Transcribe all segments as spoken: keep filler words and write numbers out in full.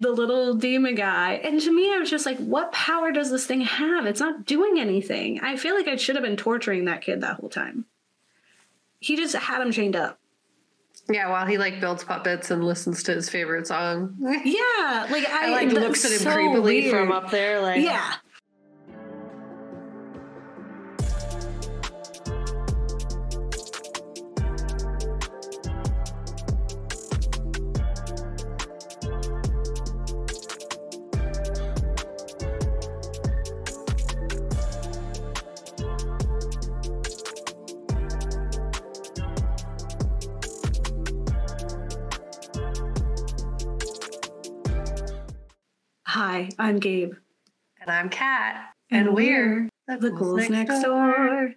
the little demon guy. And to me, I was just like, what power does this thing have? It's not doing anything. I feel like I should have been torturing that kid that whole time. He just had him chained up. Yeah, while he, like, builds puppets and listens to his favorite song. Yeah, like, I... I like, looks at him so creepily weird. From up there, like... Yeah. Hi, I'm Gabe. And I'm Kat. And, and we're, we're the Ghouls Next, next Door.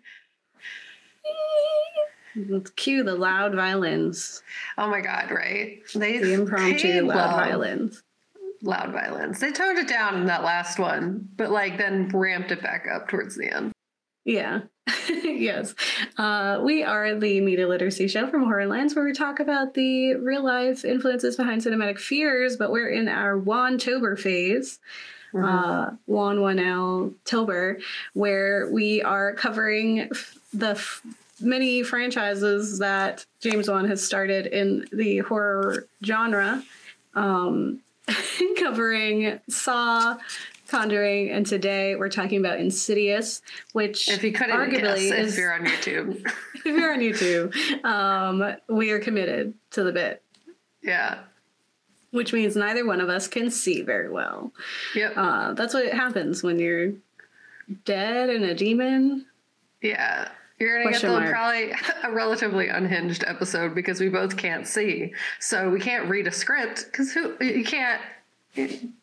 Let's cue the loud violins. Oh my god, right? They the impromptu loud love. violins. Loud violins. They toned it down in that last one, but like then ramped it back up towards the end. Yeah. Yes. Uh, we are the media literacy show from Horrorlands, where we talk about the real life influences behind cinematic fears, but we're in our Wan-tober phase. Mm-hmm. Uh, Wan one L Tober, where we are covering the f- many franchises that James Wan has started in the horror genre, um, covering Saw, Conjuring, and today we're talking about Insidious, which if you couldn't arguably guess, is, if you're on YouTube, if you're on YouTube, um, we are committed to the bit. Yeah. Which means neither one of us can see very well. Yep. Uh, that's what happens when you're dead and a demon. Yeah. You're going to get the, probably a relatively unhinged episode because we both can't see. So we can't read a script because who you can't. You,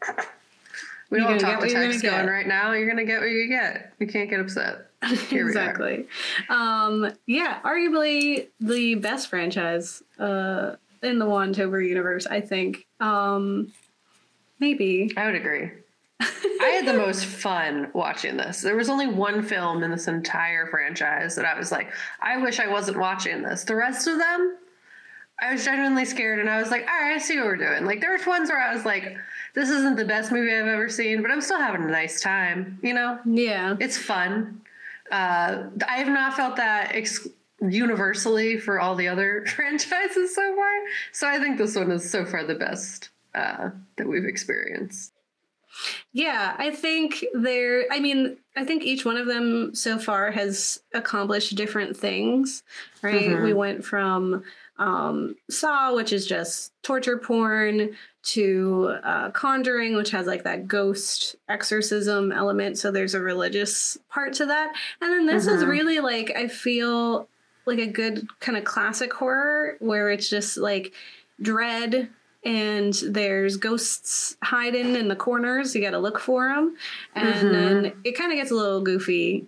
we you're don't talk to text going right now. You're going to get what you get. You can't get upset. Here exactly. Um, yeah, arguably the best franchise uh, in the Wan-tober universe, I think. Um, maybe. I would agree. I had the most fun watching this. There was only one film in this entire franchise that I was like, I wish I wasn't watching this. The rest of them, I was genuinely scared, and I was like, all right, I see what we're doing. Like, there were ones where I was like, this isn't the best movie I've ever seen, but I'm still having a nice time, you know? Yeah. It's fun. Uh, I have not felt that ex- universally for all the other franchises so far. So I think this one is so far the best uh, that we've experienced. Yeah, I think they're, I mean, I think each one of them so far has accomplished different things, right? Mm-hmm. We went from um, Saw, which is just torture porn, to uh, Conjuring, which has like that ghost exorcism element. So there's a religious part to that. And then this mm-hmm. is really like, I feel like a good kind of classic horror where it's just like dread. And there's ghosts hiding in the corners. You got to look for them. And mm-hmm. then it kind of gets a little goofy.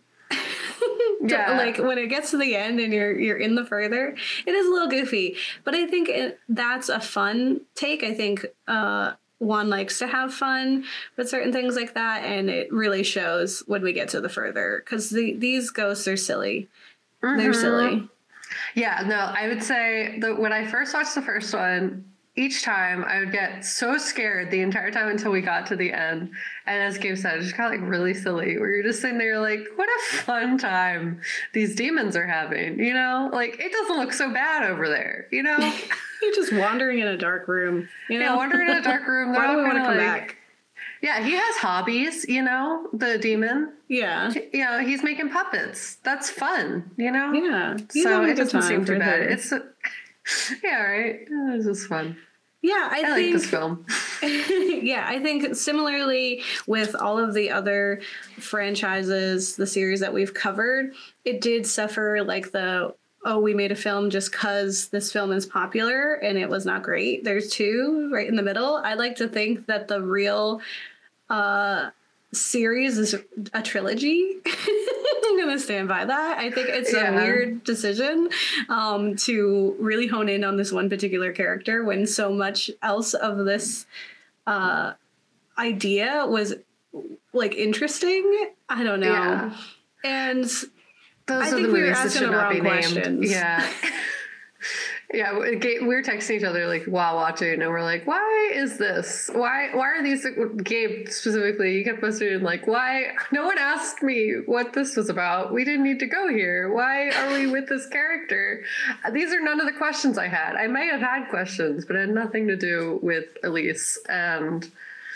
Yeah. Like when it gets to the end and you're you're in the further, it is a little goofy. But I think it, that's a fun take. I think uh, Wan likes to have fun with certain things like that. And it really shows when we get to the further. Because the, these ghosts are silly. Mm-hmm. They're silly. Yeah, no, I would say that when I first watched the first one, each time I would get so scared the entire time until we got to the end. And as Gabe said, it just got like really silly where you're just sitting there like, what a fun time these demons are having, you know? Like, it doesn't look so bad over there, you know? You're just wandering in a dark room, you know? Yeah, wandering in a dark room. Why do we want to come like, back? Yeah, he has hobbies, you know, the demon. Yeah. You know, he's making puppets. That's fun, you know? Yeah. So it doesn't seem too bad. Her. It's, a, yeah, right? It's just fun. Yeah, I, I think, like this film. Yeah, I think similarly with all of the other franchises, the series that we've covered, it did suffer like the, oh, we made a film just because this film is popular and it was not great. There's two right in the middle. I like to think that the real uh, series is a trilogy. I'm going to stand by that. I think it's yeah. a weird decision um, to really hone in on this one particular character when so much else of this uh, idea was like interesting. I don't know. Yeah. And those I are think the we were movies that asking should the not wrong be questions. named. Yeah. Yeah, we were texting each other like while watching, and we're like, "Why is this? Why? Why are these?" Gabe specifically, he kept posting like, "Why? No one asked me what this was about. We didn't need to go here. Why are we with this character? These are none of the questions I had. I may have had questions, but it had nothing to do with Elise and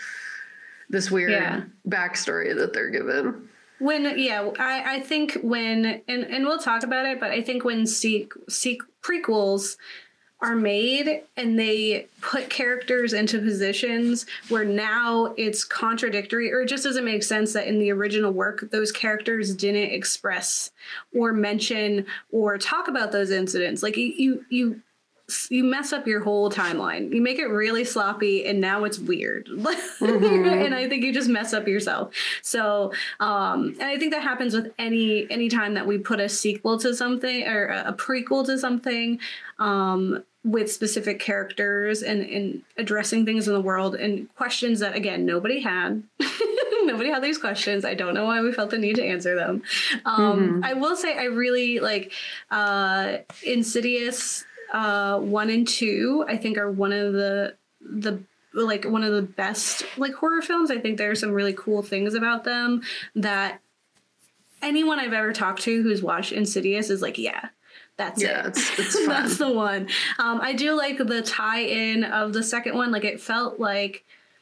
this weird yeah. backstory that they're given." When, yeah, I, I think when, and, and we'll talk about it, but I think when seek, seek prequels are made and they put characters into positions where now it's contradictory, or it just doesn't make sense that in the original work, those characters didn't express or mention or talk about those incidents. Like you, you, you you mess up your whole timeline. You make it really sloppy, and now it's weird. Mm-hmm. And I think you just mess up yourself. So, um, and I think that happens with any any time that we put a sequel to something or a prequel to something, um, with specific characters and, and addressing things in the world and questions that, again, nobody had. Nobody had these questions. I don't know why we felt the need to answer them. Um, mm-hmm. I will say I really like uh, Insidious. Uh, one and two, I think, are one of the the like one of the best like horror films. I think there are some really cool things about them that anyone I've ever talked to who's watched Insidious is like, yeah, that's yeah, it. It's, it's fun. That's the one. Um, I do like the tie-in of the second one. Like it felt like,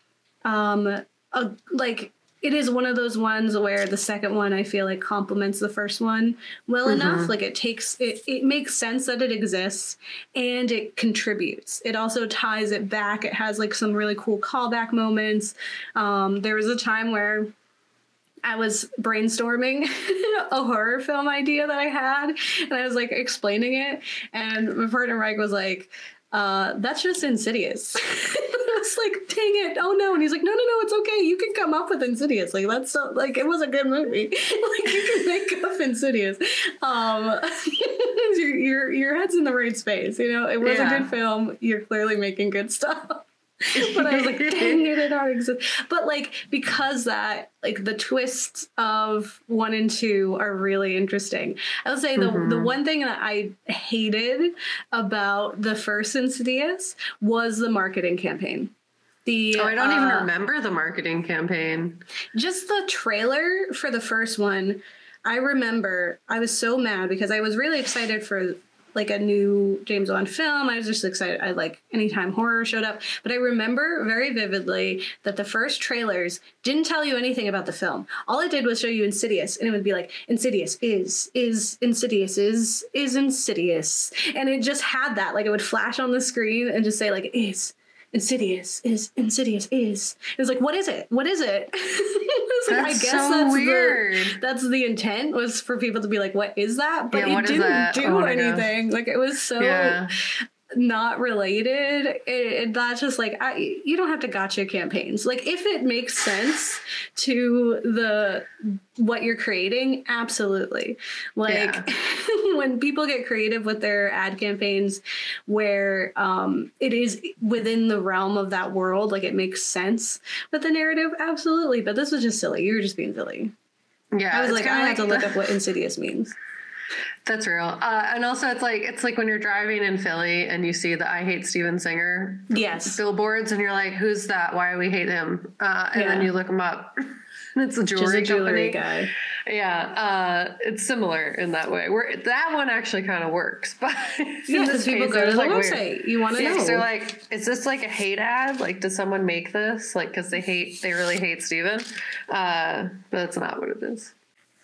um, a like. It is one of those ones where the second one I feel like complements the first one well mm-hmm. enough. Like it takes it, it makes sense that it exists and it contributes. It also ties it back. It has like some really cool callback moments. Um, there was a time where I was brainstorming a horror film idea that I had, and I was like explaining it, and my partner Mike was like, uh, that's just Insidious. I was like, dang it, oh no. And he's like, no, no, no, it's okay. You can come up with Insidious. Like, that's so, like, it was a good movie. Like, you can make up Insidious. Um, your, your, your head's in the right space, you know? It was yeah. a good film. You're clearly making good stuff. But I was like, dang it, it already exists. But like, because that, like the twists of one and two are really interesting. I would say the mm-hmm. the one thing that I hated about the first Insidious was the marketing campaign. The, oh, I don't uh, even remember the marketing campaign. Just the trailer for the first one. I remember I was so mad because I was really excited for like a new James Wan film. I was just excited. I like anytime horror showed up. But I remember very vividly that the first trailers didn't tell you anything about the film. All it did was show you Insidious, and it would be like, Insidious is, is Insidious, is, is Insidious. And it just had that, like it would flash on the screen and just say like, is Insidious, is Insidious, is. It was like, what is it? What is it? It's like, that's I guess so that's weird. The, that's the intent, was for people to be like, what is that? But yeah, it didn't do oh anything. Like it was so yeah. not related. It, it, that's just like, I, you don't have to gotcha campaigns. Like if it makes sense to the what you're creating, absolutely. Like yeah. when people get creative with their ad campaigns where um, it is within the realm of that world, like it makes sense with the narrative, absolutely. But this was just silly. You were just being silly. Yeah, I was like, I like had to look the- up what Insidious means. That's real. Uh, and also it's like, it's like when you're driving in Philly and you see the I Hate Steven Singer yes. billboards and you're like, who's that? Why do we hate him? Uh, and yeah. then you look him up. It's a jewelry, Just a jewelry company. guy. Yeah. Uh, it's similar in that way. Where that one actually kind of works. But yeah, because people go to the like website. Weird. You want to yeah, know. So like, is this like a hate ad? Like, does someone make this? Like, because they hate, they really hate Steven? Uh, but that's not what it is.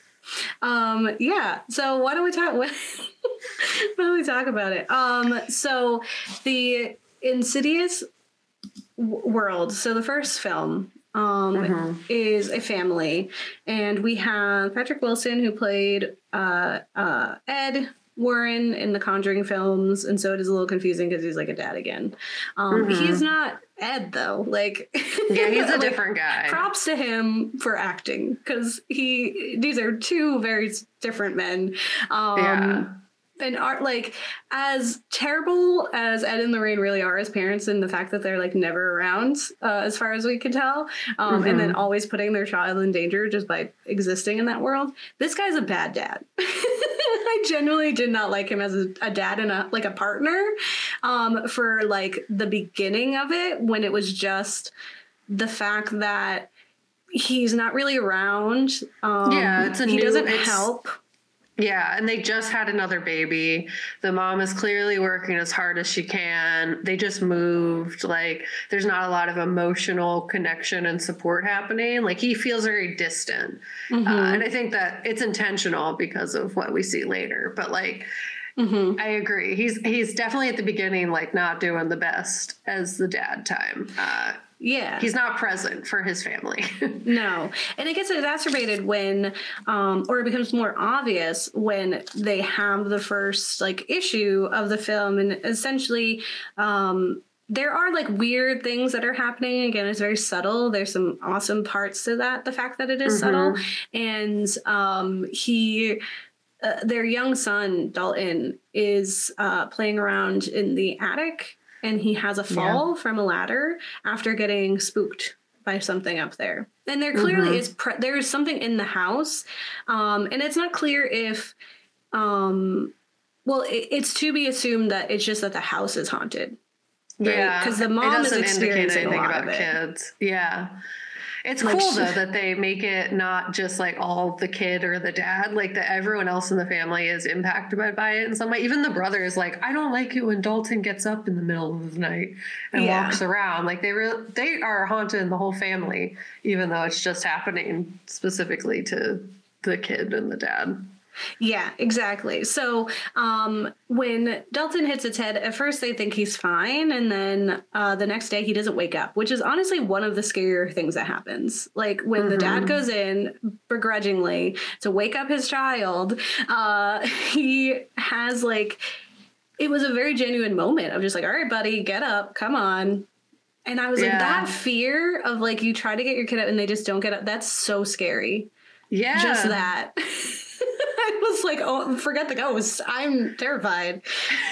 Um, yeah. So why don't we talk? Why don't we talk about it? Um, so the Insidious w- world. So the first film um, mm-hmm. is a family, and we have Patrick Wilson, who played uh, uh, Ed Warren in the Conjuring films, and so it is a little confusing because he's like a dad again. Um, mm-hmm. He's not Ed though. Like, yeah, he's a like, different guy. Props to him for acting, because he these are two very different men. Um, yeah. And are like, as terrible as Ed and Lorraine really are as parents, and the fact that they're like never around, uh, as far as we can tell, um, mm-hmm. and then always putting their child in danger just by existing in that world. This guy's a bad dad. I genuinely did not like him as a, a dad and a like a partner um, for like the beginning of it, when it was just the fact that he's not really around. Um, yeah, it's a he new, doesn't it's, help. Yeah, and they just had another baby. The mom is clearly working as hard as she can. They just moved. Like, there's not a lot of emotional connection and support happening. Like, he feels very distant. Mm-hmm. Uh, and I think that it's intentional because of what we see later. But, like, mm-hmm. I agree. He's he's definitely at the beginning, like, not doing the best as the dad time. Uh Yeah. He's not present for his family. No. And it gets exacerbated when, um, or it becomes more obvious when they have the first like issue of the film. And essentially, um, there are like weird things that are happening. Again, it's very subtle. There's some awesome parts to that. The fact that it is mm-hmm. subtle. And um, he, uh, their young son, Dalton, is uh, playing around in the attic. And he has a fall yeah. from a ladder after getting spooked by something up there. And there clearly mm-hmm. is, pre- there is something in the house. Um, and it's not clear if, um, well, it, it's to be assumed that it's just that the house is haunted. Right? Yeah. Because the mom is experiencing a lot about of it. Kids. Yeah. It's Like, cool, though, that they make it not just, like, all the kid or the dad, like, that everyone else in the family is impacted by, by it in some way. Even the brother is like, I don't like it when Dalton gets up in the middle of the night and yeah. walks around. Like, they re- they are haunting the whole family, even though it's just happening specifically to the kid and the dad. Yeah, exactly. So um, when Dalton hits its head, at first they think he's fine. And then uh, the next day he doesn't wake up, which is honestly one of the scarier things that happens. Like when mm-hmm. the dad goes in begrudgingly to wake up his child, uh, he has like, it was a very genuine moment of just like, all right, buddy, get up, come on. And I was yeah. like, that fear of like, you try to get your kid up and they just don't get up. That's so scary. Yeah. Just that. I was like, oh, forget the ghost. I'm terrified.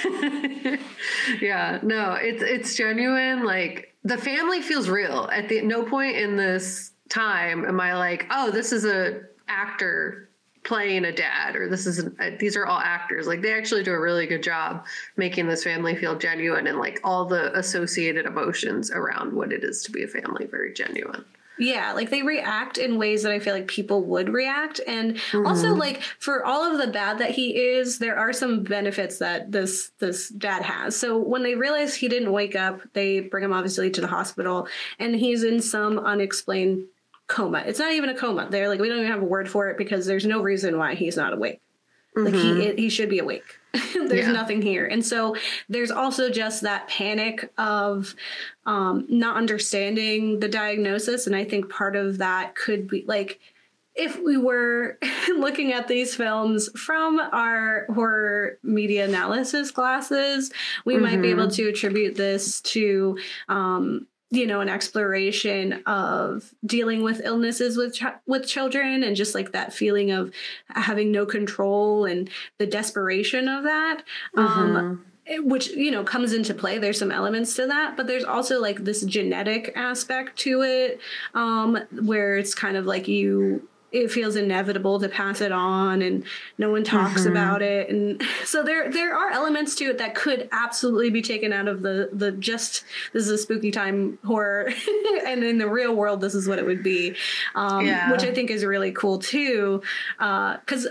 Yeah, no, it's it's genuine. Like the family feels real. At the no point in this time am I like, oh, this is a actor playing a dad, or this is an, uh, these are all actors. Like they actually do a really good job making this family feel genuine, and like all the associated emotions around what it is to be a family very genuine. Yeah, like they react in ways that I feel like people would react. And mm-hmm. also like for all of the bad that he is, there are some benefits that this this dad has. So when they realize he didn't wake up, they bring him obviously to the hospital and he's in some unexplained coma. It's not even a coma. They're like, we don't even have a word for it because there's no reason why he's not awake. Mm-hmm. Like he he should be awake. There's yeah. nothing here. And so there's also just that panic of um, not understanding the diagnosis. And I think part of that could be like, if we were looking at these films from our horror media analysis classes, we mm-hmm. might be able to attribute this to, um, you know, an exploration of dealing with illnesses with ch- with children and just like that feeling of having no control and the desperation of that, mm-hmm. um, which, you know, comes into play. There's some elements to that, but there's also like this genetic aspect to it, um, where it's kind of like you it feels inevitable to pass it on and no one talks mm-hmm. about it. And so there there are elements to it that could absolutely be taken out of the, the just, this is a spooky time horror. And in the real world, this is what it would be, um, yeah. which I think is really cool too. Uh, 'cause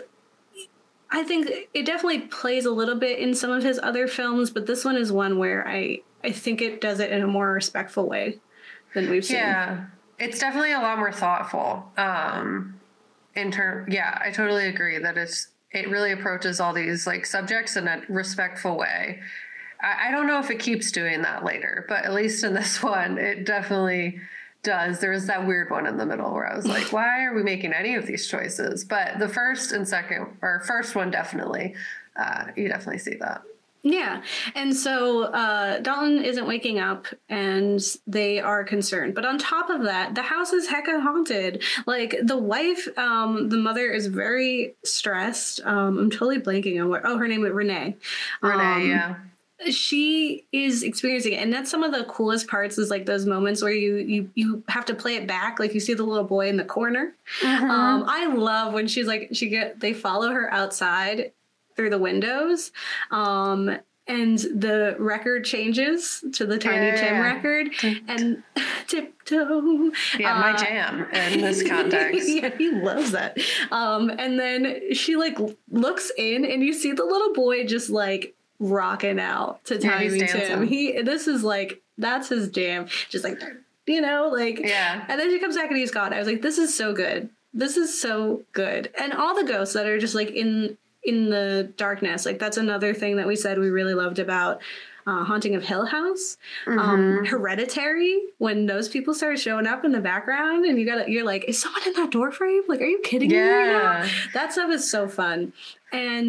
I think it definitely plays a little bit in some of his other films, but this one is one where I, I think it does it in a more respectful way than we've seen. Yeah, it's definitely a lot more thoughtful. Um, In term, yeah, I totally agree that it's it really approaches all these like subjects in a respectful way. I, I don't know if it keeps doing that later, but at least in this one, it definitely does. There was that weird one in the middle where I was like, why are we making any of these choices? But the first and second, or first one definitely, uh, you definitely see that. Yeah. And so uh, Dalton isn't waking up and they are concerned. But on top of that, the house is hecka haunted. Like the wife, um, the mother is very stressed. Um, I'm totally blanking on what. Oh, her name is Renee. Renee, um, yeah. She is experiencing it. And that's some of the coolest parts is like those moments where you you you have to play it back. Like you see the little boy in the corner. Mm-hmm. Um, I love when she's like, she get they follow her outside through the windows. Um, and the record changes to the Tiny yeah, Tim yeah. record and Tiptoe. Yeah, my uh, jam in this context. Yeah, he loves that. Um, and then she like looks in and you see the little boy just like rocking out to Yeah, Tiny he's Tim. dancing. He this is like that's his jam. Just like you know, like Yeah. And then she comes back and he's gone. I was like, this is so good. This is so good. And all the ghosts that are just like in in the darkness, like that's another thing that we said we really loved about uh, Haunting of Hill House. Mm-hmm. Um, Hereditary, when those people start showing up in the background and you got you're like, is someone in that door frame? Like, are you kidding yeah. me right now? That stuff is so fun. And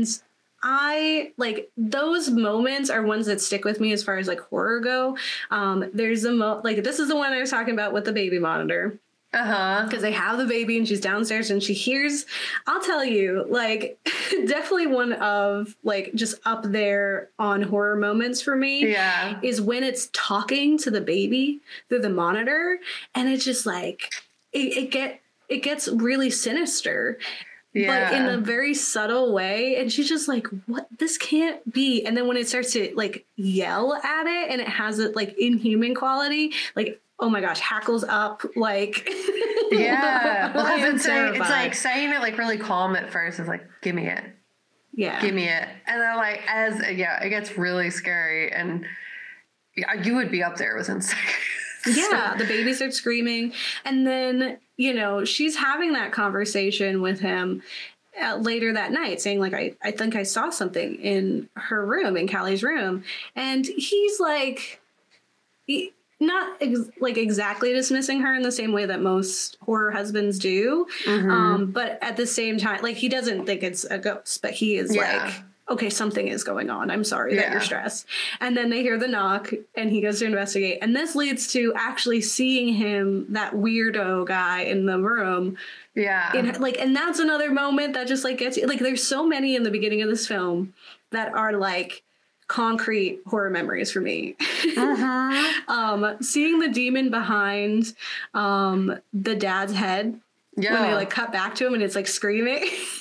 I like those moments are ones that stick with me as far as like horror go. Um, there's a mo like this is the one I was talking about with the baby monitor. Uh-huh. Because they have the baby and she's downstairs and she hears, I'll tell you, like, definitely one of, like, just up there on horror moments for me Yeah. is when it's talking to the baby through the monitor. And it's just like, it, it get it gets really sinister. Yeah. But in a very subtle way. And she's just like, what? This can't be. And then when it starts to, like, yell at it and it has it, like, inhuman quality, like, oh my gosh, hackles up, like yeah. Well, I am it's like, it's terrified. like saying it like really calm at first. It's like, give me it, yeah, give me it, and then like as yeah, it gets really scary, and yeah, you would be up there within seconds. Yeah, the baby starts screaming, and then you know she's having that conversation with him uh, later that night, saying like, I I think I saw something in her room, in Callie's room, and he's like, he, not ex- like exactly dismissing her in the same way that most horror husbands do. Mm-hmm. Um, but at the same time, like he doesn't think it's a ghost, but he is Yeah. like, okay, something is going on. I'm sorry that Yeah. you're stressed. And then they hear the knock and he goes to investigate. And this leads to actually seeing him, that weirdo guy in the room. Yeah. In, like, and that's another moment that just like gets you, like, there's so many in the beginning of this film that are like concrete horror memories for me. Mm-hmm. um, seeing the demon behind um, the dad's head Yeah. when they like cut back to him and it's like screaming.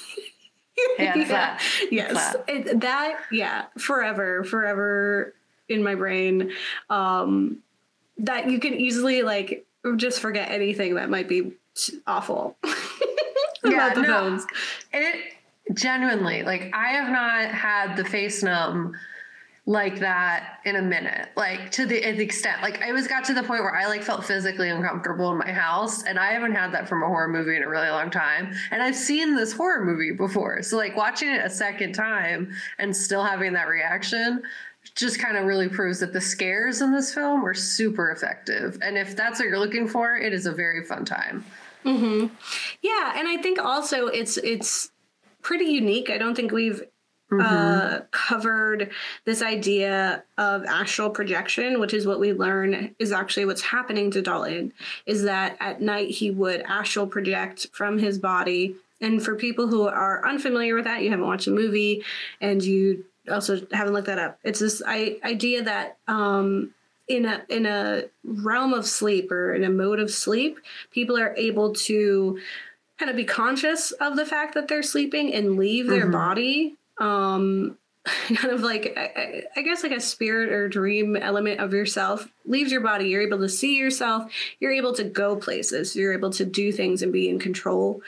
Yeah, it's yeah. that. Yes. That. It, that, yeah, forever, forever in my brain. Um, that you can easily like just forget anything that might be awful Yeah, about the no, films. It genuinely, like, I have not had the face numb like that in a minute, like to the, the extent, like I was got to the point where I like felt physically uncomfortable in my house, and I haven't had that from a horror movie in a really long time. And I've seen this horror movie before, so like watching it a second time and still having that reaction just kind of really proves that the scares in this film were super effective. And if that's what you're looking for, it is a very fun time. Mm-hmm. Yeah, and I think also it's it's pretty unique. I don't think we've Mm-hmm. uh, covered this idea of astral projection, which is what we learn is actually what's happening to Dalton, is that at night he would astral project from his body. And for people who are unfamiliar with that, you haven't watched the movie and you also haven't looked that up. It's this I- idea that um, in a in a realm of sleep or in a mode of sleep, people are able to kind of be conscious of the fact that they're sleeping and leave their Mm-hmm. body. Um, kind of like, I, I guess like a spirit or dream element of yourself leaves your body. You're able to see yourself. You're able to go places. You're able to do things and be in control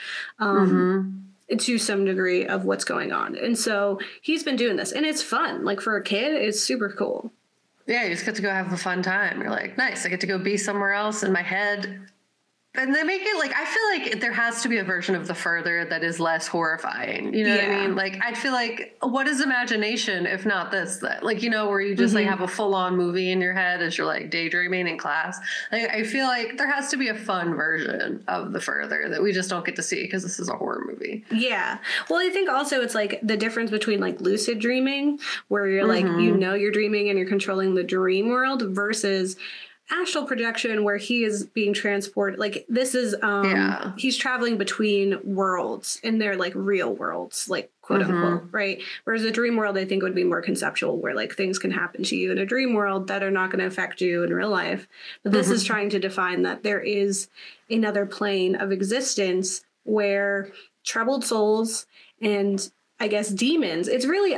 um, mm-hmm. to some degree of what's going on. And so he's been doing this and it's fun. Like for a kid, it's super cool. Yeah, you just get to go have a fun time. You're like, nice, I get to go be somewhere else in my head. And they make it like, I feel like there has to be a version of The Further that is less horrifying. You know Yeah. what I mean? Like, I'd feel like, what is imagination if not this? That, like, you know, where you just Mhm. like have a full on movie in your head as you're like daydreaming in class. Like, I feel like there has to be a fun version of The Further that we just don't get to see because this is a horror movie. Yeah. Well, I think also it's like the difference between like lucid dreaming, where you're like, you know, you're dreaming and you're controlling the dream world, versus astral projection where he is being transported. Like this is, um, Yeah. he's traveling between worlds and they're like real worlds, like quote Mhm. unquote, right? Whereas a dream world, I think would be more conceptual where like things can happen to you in a dream world that are not going to affect you in real life. But this is trying to define that there is another plane of existence where troubled souls and I guess, demons. It's really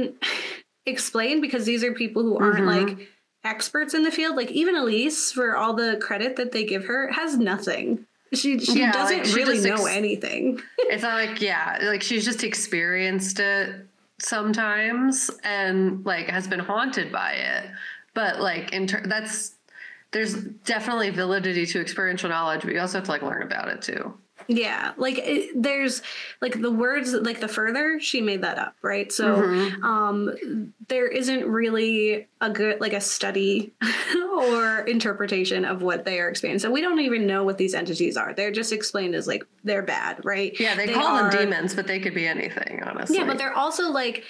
unexplained because these are people who aren't mm-hmm. like experts in the field. Like even Elise, for all the credit that they give her, has nothing. She she yeah, doesn't like, she really know ex- anything. It's not like, yeah, like she's just experienced it sometimes and like has been haunted by it. But like in ter- that's there's definitely validity to experiential knowledge, but you also have to like learn about it too. Yeah, like it, there's like the words, like the further, she made that up, right? So mm-hmm. um, there isn't really a good, like a study or interpretation of what they are experiencing. So we don't even know what these entities are. They're just explained as like, they're bad, right? Yeah, they, they call are, them demons, but they could be anything, honestly. Yeah, but they're also like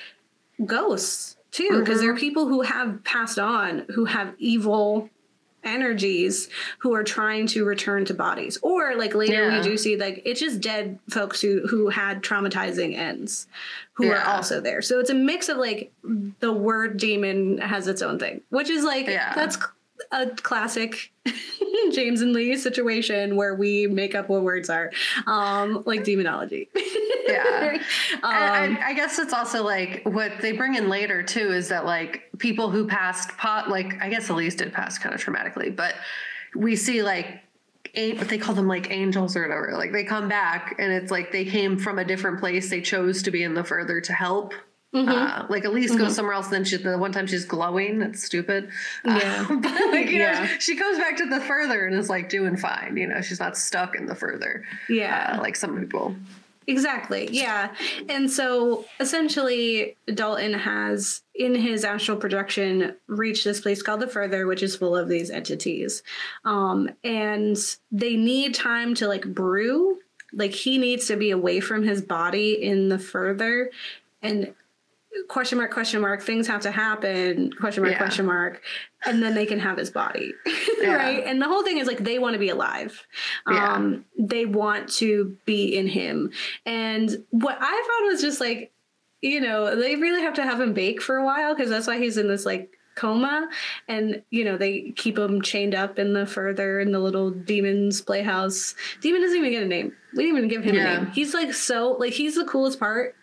ghosts too, because mm-hmm. they're people who have passed on, who have evil energies who are trying to return to bodies, or like later yeah. we do see like it's just dead folks who who had traumatizing ends who yeah. are also there. So it's a mix of like the word demon has its own thing, which is like yeah. that's a classic James and Lee situation where we make up what words are, um like demonology. Yeah. um, and, and I guess it's also like what they bring in later too is that like people who passed pot, like I guess Elise did pass kind of traumatically, but we see like what they call them like angels or whatever, like they come back and it's like they came from a different place. They chose to be in the further to help. Mm-hmm. Uh, like Elise mm-hmm. goes somewhere else, and then she, the one time she's glowing. It's stupid. Yeah. Uh, but like, you yeah. know, she goes back to the further and is like doing fine. You know, she's not stuck in the further. Yeah. Uh, like some people. Exactly. Yeah. And so essentially Dalton has in his astral projection reached this place called the Further, which is full of these entities. Um, and they need time to like brew. Like he needs to be away from his body in the Further, and question mark, question mark, things have to happen, question mark, yeah. question mark, and then they can have his body. Yeah. Right. And the whole thing is like, they want to be alive. Yeah. Um, they want to be in him. And what I found was just like, you know, they really have to have him bake for a while, because that's why he's in this like coma. And, you know, they keep him chained up in the Further in the little demon's playhouse. Demon doesn't even get a name. We didn't even give him yeah. a name. He's like, so like, he's the coolest part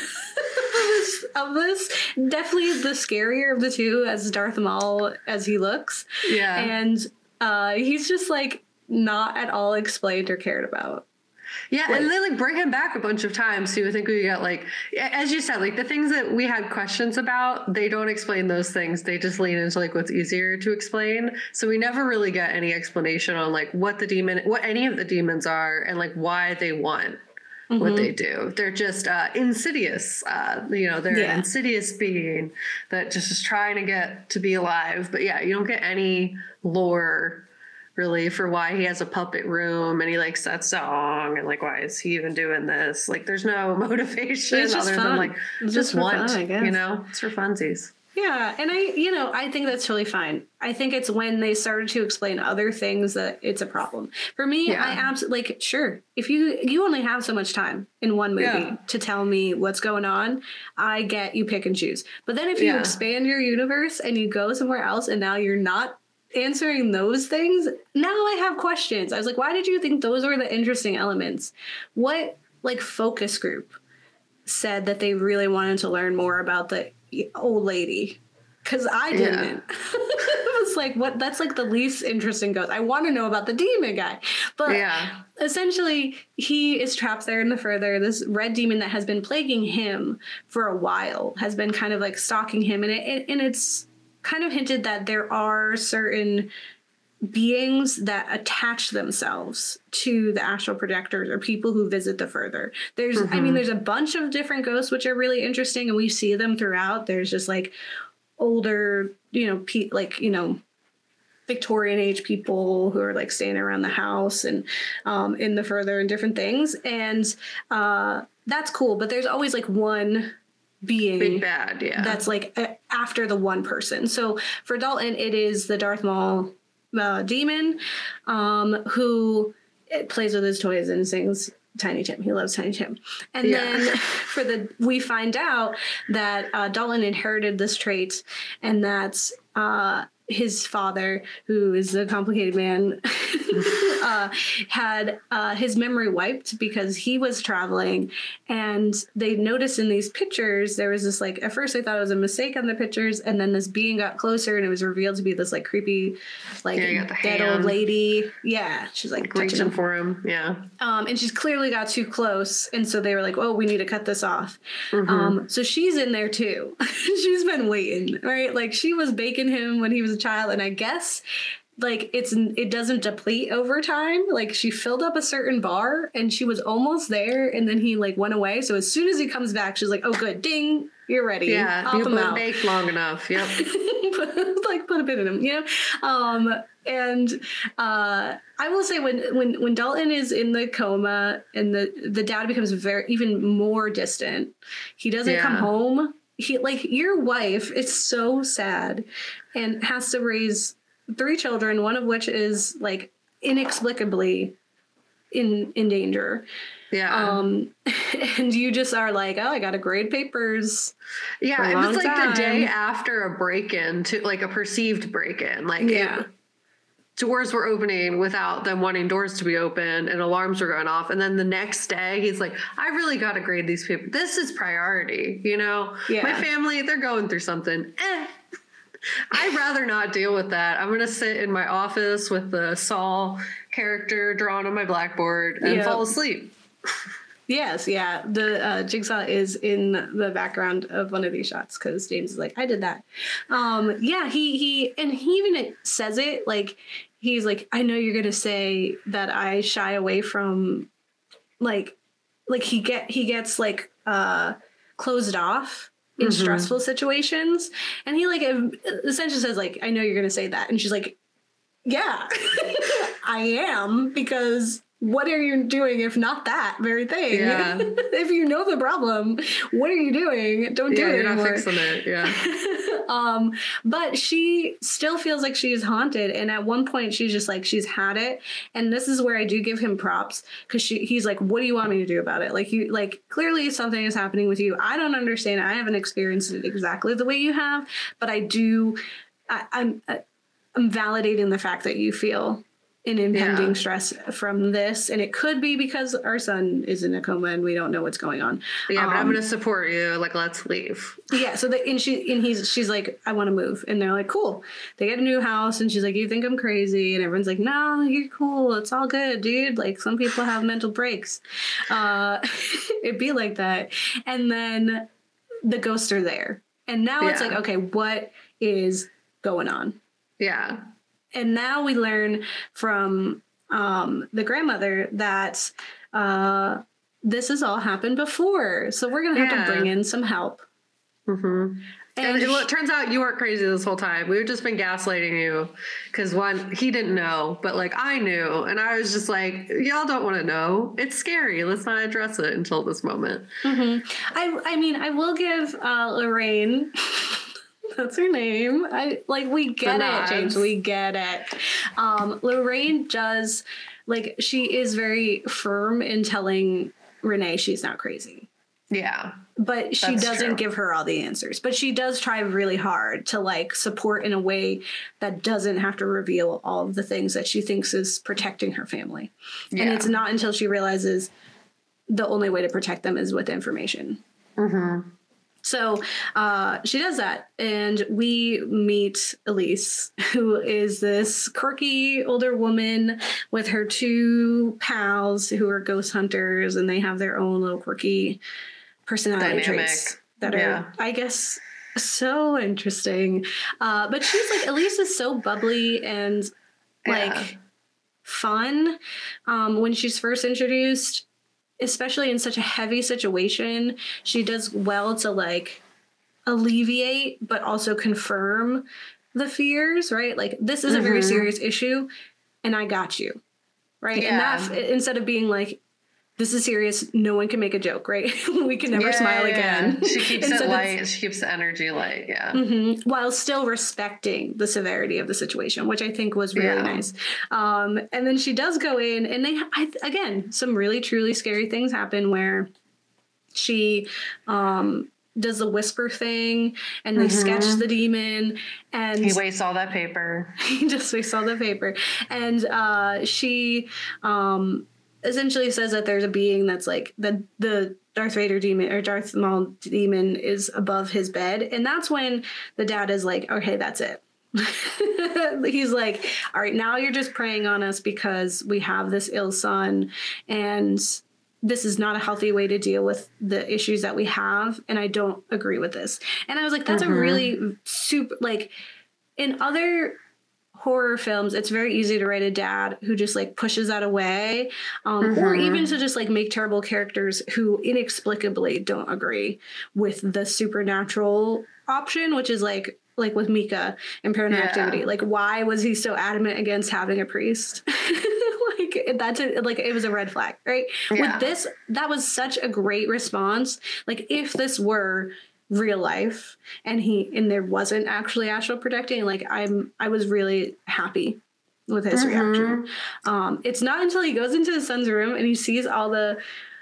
of this, definitely the scarier of the two, as Darth Maul as he looks. Yeah. And uh he's just like not at all explained or cared about. Yeah, like, and they like bring him back a bunch of times too. I think we got like, as you said, like the things that we had questions about, they don't explain those things. They just lean into like what's easier to explain. So we never really get any explanation on like what the demon, what any of the demons are, and like why they want what mm-hmm. they do. They're just uh, insidious. Uh, you know, they're yeah. an insidious being that just is trying to get to be alive. But yeah, you don't get any lore really for why he has a puppet room and he likes that song and like, why is he even doing this? Like, there's no motivation other fun. than like, it's just, just want, fun, I guess. You know, it's for funsies. Yeah. And I, you know, I think that's totally fine. I think it's when they started to explain other things that it's a problem. For me, yeah. I absolutely, like, sure, if you, you only have so much time in one movie yeah. to tell me what's going on, I get you pick and choose. But then if you yeah. expand your universe and you go somewhere else and now you're not answering those things, now I have questions. I was like, why did you think those were the interesting elements? What, like, focus group said that they really wanted to learn more about the old lady? Because I didn't. Yeah. It was like, what? That's like the least interesting ghost. I want to know about the demon guy. But yeah. essentially, he is trapped there in the Further. This red demon that has been plaguing him for a while has been kind of like stalking him. And, it, and it's kind of hinted that there are certain beings that attach themselves to the astral projectors or people who visit the Further. There's, mm-hmm. I mean, there's a bunch of different ghosts which are really interesting, and we see them throughout. There's just like older, you know, pe- like, you know, Victorian age people who are like staying around the house and um, in the Further and different things. And uh, that's cool. But there's always like one being big bad, yeah. that's like a- after the one person. So for Dalton, it is the Darth Maul uh, demon um, who it plays with his toys and sings Tiny Tim. He loves Tiny Tim. And yeah. then for the, we find out that uh, Dalton inherited this trait, and that uh, his father, who is a complicated man, uh, had uh, his memory wiped because he was traveling. And they noticed in these pictures, there was this like, at first they thought it was a mistake on the pictures. And then this being got closer and it was revealed to be this like creepy, like yeah, dead hand. old lady. Yeah. She's like, like reaching him. for him. Yeah. Um, and she's clearly got too close. And so they were like, oh, we need to cut this off. Mm-hmm. Um, so she's in there too. She's been waiting, right? Like she was baking him when he was a child. And I guess like it's, it doesn't deplete over time. Like she filled up a certain bar and she was almost there. And then he like went away. So as soon as he comes back, she's like, oh, good. Ding. You're ready. Yeah. Pop you've him been out. baked long enough. Yep. Like put a bit in him, you know? Um, and uh, I will say when, when, when Dalton is in the coma and the, the dad becomes very, even more distant, he doesn't yeah. come home. He like your wife is so sad and has to raise three children, one of which is like inexplicably in, in danger. Yeah. Um, and you just are like, oh, I got to grade papers. Yeah. It was like time. the day after a break-in to like a perceived break-in. Like yeah. It, doors were opening without them wanting doors to be open and alarms were going off. And then the next day he's like, I really got to grade these people. This is priority. You know, yeah. my family, they're going through something. Eh. I'd rather not deal with that. I'm going to sit in my office with the Saul character drawn on my blackboard and yep. fall asleep. Yes, yeah. The uh, Jigsaw is in the background of one of these shots because James is like, I did that. Um, yeah, he he and he even says it like he's like, I know you're gonna say that I shy away from like like he get he gets like uh, closed off in mm-hmm. stressful situations, and he like essentially says like, I know you're gonna say that, and she's like, yeah, I am because. What are you doing if not that very thing? Yeah. If you know the problem, what are you doing? Don't do yeah, it you're anymore. Not fixing it. Yeah. um, but she still feels like she is haunted. And at one point she's just like, she's had it. And this is where I do give him props because she he's like, what do you want me to do about it? Like you like clearly something is happening with you. I don't understand. I haven't experienced it exactly the way you have, but I do I, I'm I'm validating the fact that you feel an impending yeah. stress from this, and it could be because our son is in a coma and we don't know what's going on. Yeah, um, but I'm gonna support you. Like, let's leave. Yeah. So the and she and he's she's like, I want to move, and they're like, cool. They get a new house, and she's like, you think I'm crazy? And everyone's like, no, you're cool. It's all good, dude. Like some people have mental breaks. Uh, it'd be like that, and then the ghosts are there, and now yeah. it's like, okay, what is going on? Yeah. And now we learn from um, the grandmother that uh, this has all happened before. So we're going to have yeah. to bring in some help. Mm-hmm. And, and it, well, it turns out you weren't crazy this whole time. We've just been gaslighting you because one, he didn't know, but like I knew. And I was just like, y'all don't want to know. It's scary. Let's not address it until this moment. Mm-hmm. I, I mean, I will give uh, Lorraine... That's her name. I like we get it, James. We get it. Um, Lorraine does like she is very firm in telling Renee she's not crazy. Yeah. But she That's doesn't true. give her all the answers. But she does try really hard to like support in a way that doesn't have to reveal all of the things that she thinks is protecting her family. Yeah. And it's not until she realizes the only way to protect them is with information. Mm-hmm. So uh, she does that, and we meet Elise, who is this quirky older woman with her two pals who are ghost hunters, and they have their own little quirky personality Dynamic. traits that yeah. are, I guess, so interesting. Uh, but she's like, Elise is so bubbly and like yeah. fun um, when she's first introduced. Especially in such a heavy situation, she does well to like alleviate, but also confirm the fears, right? Like this is mm-hmm. a very serious issue and I got you. Right. Yeah. And that instead of being like, this is serious, no one can make a joke, right? We can never yeah, smile yeah. again. She keeps it light. She keeps the energy light. Yeah. Mm-hmm, while still respecting the severity of the situation, which I think was really yeah. nice. Um, and then she does go in and they, I, again, some really, truly scary things happen where she, um, does the whisper thing, and they mm-hmm. sketch the demon, and he wastes all that paper. He just wastes all the paper, and uh, she um, essentially says that there's a being that's like the the Darth Vader demon or Darth Maul demon is above his bed, and that's when the dad is like, okay, that's it. He's like, all right, now you're just preying on us because we have this ill son, and this is not a healthy way to deal with the issues that we have, and I don't agree with this. And I was like, that's mm-hmm. a really super, like, in other horror films, it's very easy to write a dad who just like pushes that away, um, mm-hmm. or even to just like make terrible characters who inexplicably don't agree with the supernatural option, which is like like with Mika and Paranormal yeah. Activity. Like, why was he so adamant against having a priest? Like, that's a, like, it was a red flag, right? Yeah. With this, that was such a great response. Like, if this were real life and he and there wasn't actually astral projecting, like, I'm I was really happy with his mm-hmm. reaction. Um, it's not until he goes into his son's room and he sees all the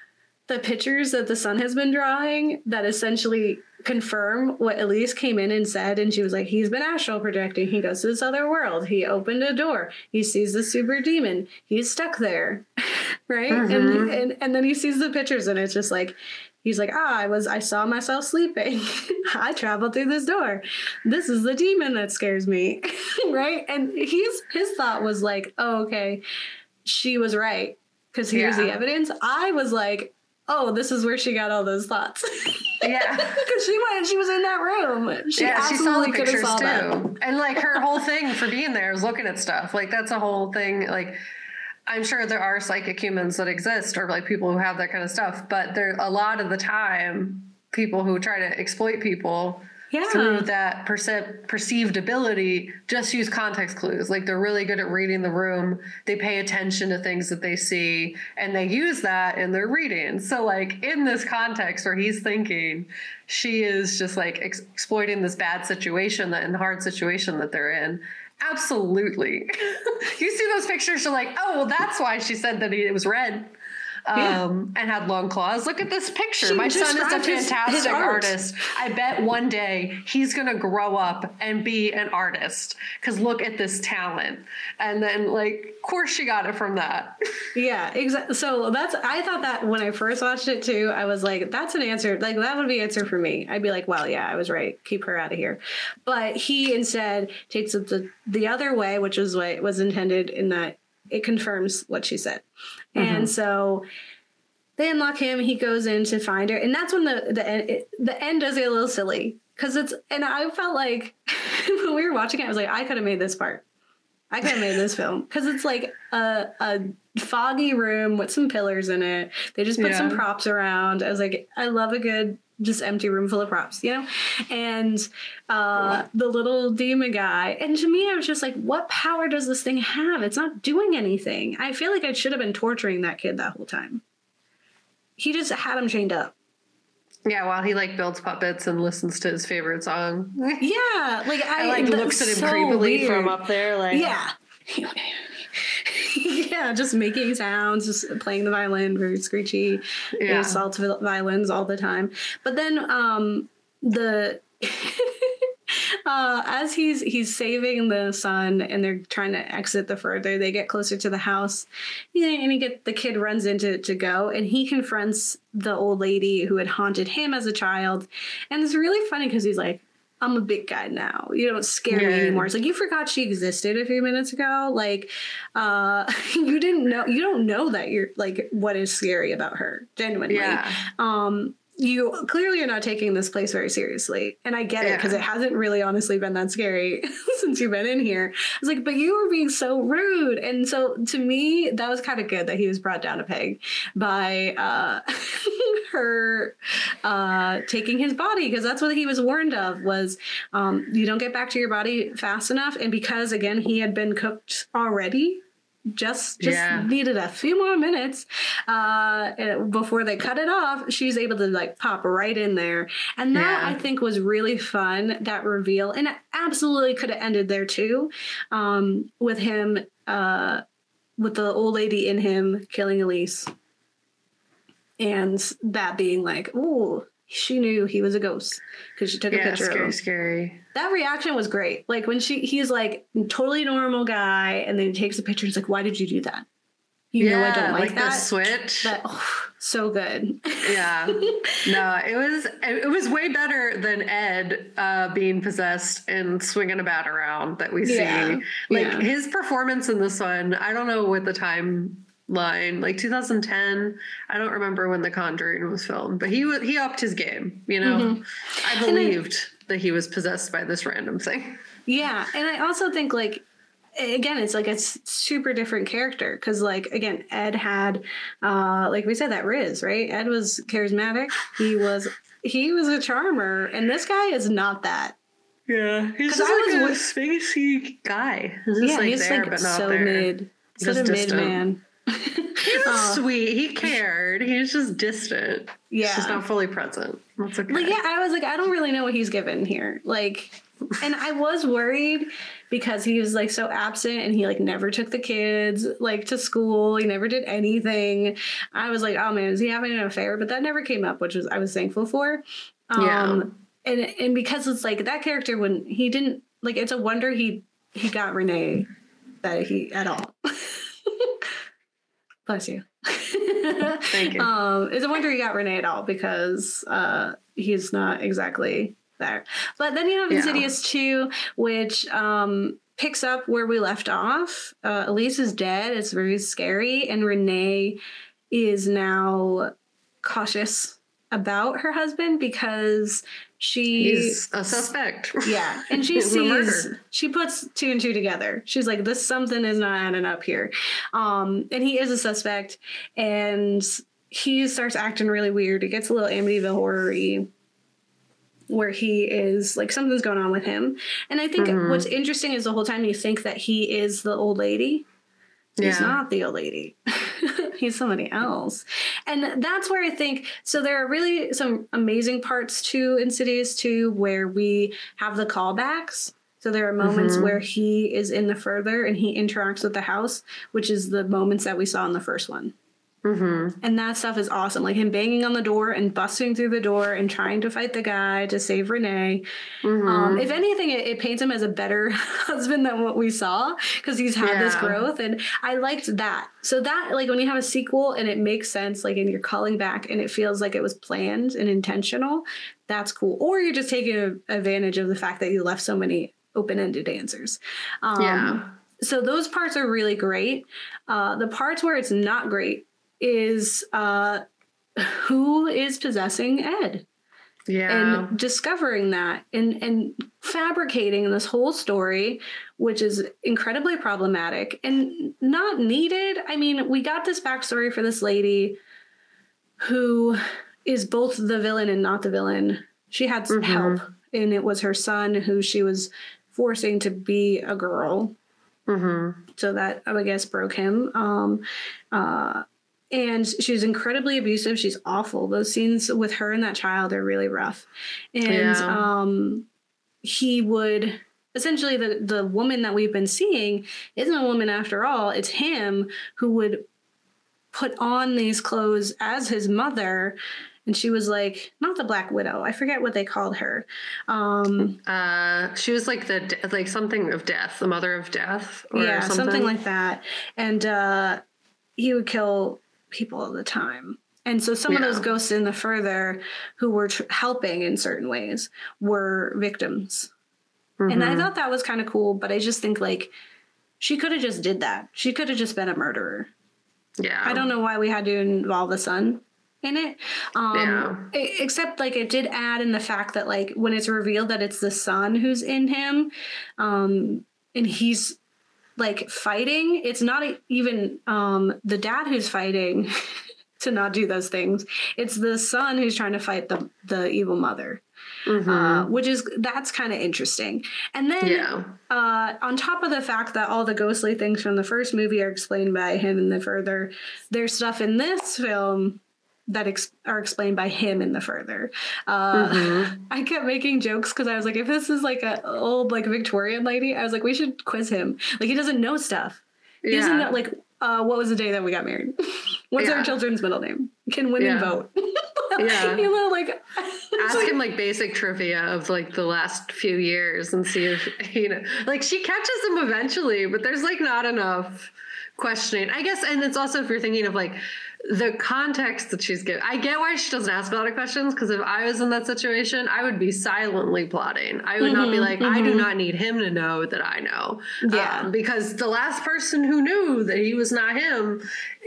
the pictures that the son has been drawing that essentially confirm what Elise came in and said. And she was like, he's been astral projecting. He goes to this other world. He opened a door. He sees the super demon. He's stuck there. Right. Mm-hmm. And, and, and then he sees the pictures and it's just like, he's like, ah, I was, I saw myself sleeping. I traveled through this door. This is the demon that scares me. Right. And he's, his thought was like, oh, okay, she was right. Cause here's yeah. the evidence. I was like, oh, this is where she got all those thoughts. Yeah. Because she went, she was in that room. She yeah, she saw the pictures saw too. That. And like her whole thing for being there is looking at stuff. Like that's a whole thing. Like I'm sure there are psychic humans that exist or like people who have that kind of stuff. But there a lot of the time, people who try to exploit people yeah. through that perce- perceived ability just use context clues. Like they're really good at reading the room. They pay attention to things that they see and they use that in their reading. So like in this context where he's thinking she is just like ex- exploiting this bad situation that in the hard situation that they're in. Absolutely. You see those pictures, you're like, oh, well, that's why she said that he, it was red. Yeah. Um, and had long claws. Look at this picture. She My son is a fantastic his, his artist. I bet one day he's going to grow up and be an artist because look at this talent. And then, like, of course she got it from that. Yeah, exactly. So that's, I thought that when I first watched it too, I was like, that's an answer. Like, that would be an answer for me. I'd be like, well, yeah, I was right. Keep her out of here. But he instead takes it the, the other way, which is what was intended in that it confirms what she said. Mm-hmm. And so they unlock him. He goes in to find her. And that's when the, the, end, it, the end does get a little silly. Because it's, and I felt like when we were watching it, I was like, I could have made this part. I could have made this film. Because it's like a, a foggy room with some pillars in it. They just put yeah. some props around. I was like, I love a good just empty room full of props, you know? And uh, the little demon guy. And to me, I was just like, what power does this thing have? It's not doing anything. I feel like I should have been torturing that kid that whole time. He just had him chained up. Yeah, while he like builds puppets and listens to his favorite song. Yeah, like I and, like looks at him so creepily weird. From up there. Like yeah. Yeah, just making sounds, just playing the violin, very screechy. Yeah. Assault violins all the time. But then um, the uh, as he's he's saving the son and they're trying to exit the further, they get closer to the house. And he get the kid runs into to go and he confronts the old lady who had haunted him as a child. And it's really funny because he's like, I'm a big guy now. You don't scare yeah. me anymore. It's like, you forgot she existed a few minutes ago. Like, uh, you didn't know, you don't know that you're like, what is scary about her, genuinely. Yeah. Um, you clearly are not taking this place very seriously. And I get yeah. it because it hasn't really honestly been that scary since you've been in here. I was like, but you were being so rude. And so to me, that was kind of good that he was brought down a peg by uh, her uh, taking his body, because that's what he was warned of was um, you don't get back to your body fast enough. And because, again, he had been cooked already, just just yeah. needed a few more minutes uh before they cut it off. She's able to like pop right in there, and that yeah. I think was really fun, that reveal. And it absolutely could have ended there too, um with him uh with the old lady in him killing Elise, and that being like, ooh, she knew he was a ghost because she took yeah, a picture scary, of him. Scary. That reaction was great. Like when she, he's like totally normal guy, and then he takes a picture. He's like, "Why did you do that? You yeah, know I don't like, like that." The switch. That oh, so good. Yeah, no, it was it was way better than Ed uh, being possessed and swinging a bat around that we see. Yeah, Like yeah. his performance in this one, I don't know what the timeline, like two thousand ten. I don't remember when The Conjuring was filmed, but he was he upped his game. You know, mm-hmm. I believed I, that he was possessed by this random thing. Yeah, and I also think like. Again, it's like a super different character because, like, again, Ed had, uh, like we said, that Riz, right? Ed was charismatic. He was he was a charmer, and this guy is not that. Yeah, he's just like a spacey guy. He's just yeah, like he's there, like but not so there. mid, such a mid man. He was uh, sweet. He cared. He was just distant. Yeah, he's just not fully present. That's okay. Like, yeah, I was like, I don't really know what he's given here. Like, and I was worried because he was like so absent and he like never took the kids like to school. He never did anything. I was like, oh man, is he having an affair? But that never came up, which was I was thankful for. Um, yeah. And and because it's like that character when he didn't like, it's a wonder he he got Renee that he at all. Bless you. Thank you. Um, it's a wonder he got Renee at all because uh, he's not exactly there. But then you have yeah. Insidious two, which um, picks up where we left off. Uh, Elise is dead. It's very scary. And Renee is now cautious about her husband because she he's a suspect. Yeah. And she sees, she puts two and two together. She's like, this something is not adding up here. Um, and he is a suspect and he starts acting really weird. It gets a little Amityville horror-y where he is like, something's going on with him. And I think mm-hmm. what's interesting is the whole time you think that he is the old lady. He's yeah. not the old lady. He's somebody else. And that's where I think, so there are really some amazing parts to Insidious two where we have the callbacks. So there are moments mm-hmm. where he is in the further and he interacts with the house, which is the moments that we saw in the first one. Mm-hmm. And that stuff is awesome. Like him banging on the door and busting through the door and trying to fight the guy to save Renee. Mm-hmm. Um, if anything, it, it paints him as a better husband than what we saw because he's had yeah. this growth. And I liked that. So that, like when you have a sequel and it makes sense, like and you're calling back and it feels like it was planned and intentional, that's cool. Or you're just taking advantage of the fact that you left so many open-ended answers. Um, yeah. So those parts are really great. Uh, the parts where it's not great is uh, who is possessing Ed. Yeah. And discovering that and, and fabricating this whole story, which is incredibly problematic and not needed. I mean, we got this backstory for this lady who is both the villain and not the villain. She had some mm-hmm. help, and it was her son who she was forcing to be a girl. Mm-hmm. So that, I guess, broke him. Um, uh, And she's incredibly abusive. She's awful. Those scenes with her and that child are really rough. And yeah. um, he would essentially the, the woman that we've been seeing isn't a woman after all. It's him who would put on these clothes as his mother. And she was like, not the Black Widow. I forget what they called her. Um, uh, she was like the like something of death, the mother of death. Or yeah, something. something like that. And uh, he would kill people all the time. And so some yeah. of those ghosts in the further who were tr- helping in certain ways were victims. Mm-hmm. And I thought that was kind of cool, but I just think like she could have just did that. She could have just been a murderer. Yeah. I don't know why we had to involve the son in it. Um, yeah. Except like it did add in the fact that like when it's revealed that it's the son who's in him um, and he's like fighting, it's not even um, the dad who's fighting to not do those things. It's the son who's trying to fight the, the evil mother, mm-hmm. uh, which is, that's kind of interesting. And then yeah. uh, on top of the fact that all the ghostly things from the first movie are explained by him in the further, there's stuff in this film that ex- are explained by him in the further. Uh, mm-hmm. I kept making jokes because I was like, if this is like an old like Victorian lady, I was like, we should quiz him. Like he doesn't know stuff. He yeah. doesn't know like, uh, what was the day that we got married? What's yeah. our children's middle name? Can women yeah. vote? yeah. You know, like ask like, him like basic trivia of like the last few years and see if, you know, like she catches him eventually, but there's like not enough questioning, I guess. And it's also, if you're thinking of like the context that she's given, I get why she doesn't ask a lot of questions, because if I was in that situation, I would be silently plotting. I would mm-hmm, not be like, mm-hmm. I do not need him to know that I know. Yeah. Um, because the last person who knew that he was not him,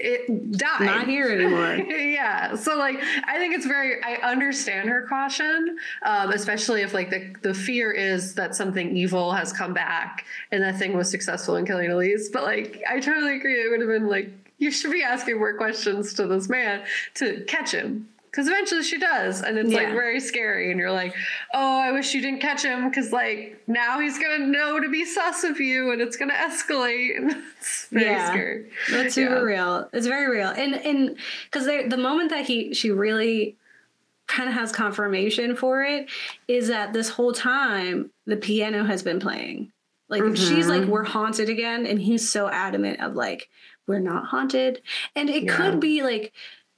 it died. Not here anymore. Yeah. So like, I think it's very, I understand her caution, um, especially if like the, the fear is that something evil has come back and that thing was successful in killing Elise. But like, I totally agree. It would have been like, you should be asking more questions to this man to catch him. Because eventually she does. And it's yeah. like very scary. And you're like, oh, I wish you didn't catch him. Because like now he's going to know to be sus of you and it's going to escalate. And it's very yeah. scary. That's super yeah. real. It's very real. And and because the moment that he she really kind of has confirmation for it is that this whole time the piano has been playing. Like mm-hmm. she's like, we're haunted again. And he's so adamant of like, we're not haunted. And it yeah. could be like,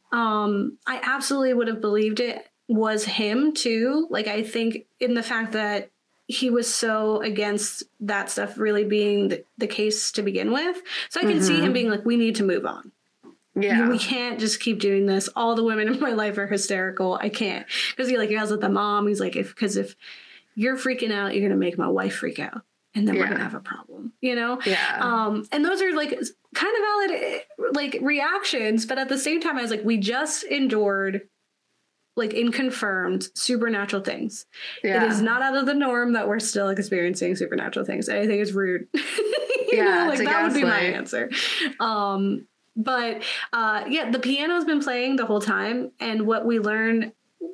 um, I absolutely would have believed it was him too. Like, I think in the fact that he was so against that stuff really being the, the case to begin with. So I can mm-hmm. see him being like, we need to move on. Yeah. We can't just keep doing this. All the women in my life are hysterical. I can't. Because he like yells at the mom. He's like, if, because if you're freaking out, you're going to make my wife freak out. And then yeah. we're going to have a problem, you know? Yeah. Um, and those are like kind of valid, like reactions. But at the same time, I was like, we just endured like in confirmed supernatural things. Yeah. It is not out of the norm that we're still experiencing supernatural things. And I think it's rude. you yeah. know, like that would be my answer. Um, but uh, yeah, the piano's been playing the whole time. And what we learn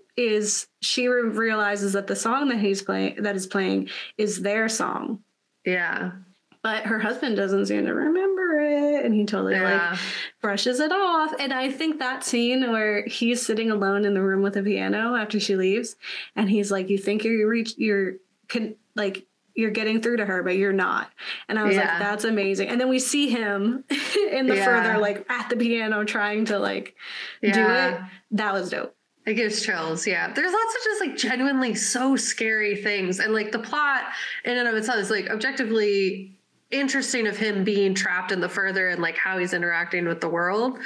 is she re- realizes that the song that he's playing, that is playing is their song. Yeah. But her husband doesn't seem to remember it. And he totally yeah. like brushes it off. And I think that scene where he's sitting alone in the room with the piano after she leaves. And he's like, you think you're reach, you're can like, you're getting through to her, but you're not. And I was yeah. like, that's amazing. And then we see him in the yeah. further, like at the piano trying to like yeah. do it. That was dope. It gives chills, yeah. There's lots of just like genuinely so scary things. And like the plot in and of itself is like objectively interesting of him being trapped in the further and like how he's interacting with the world.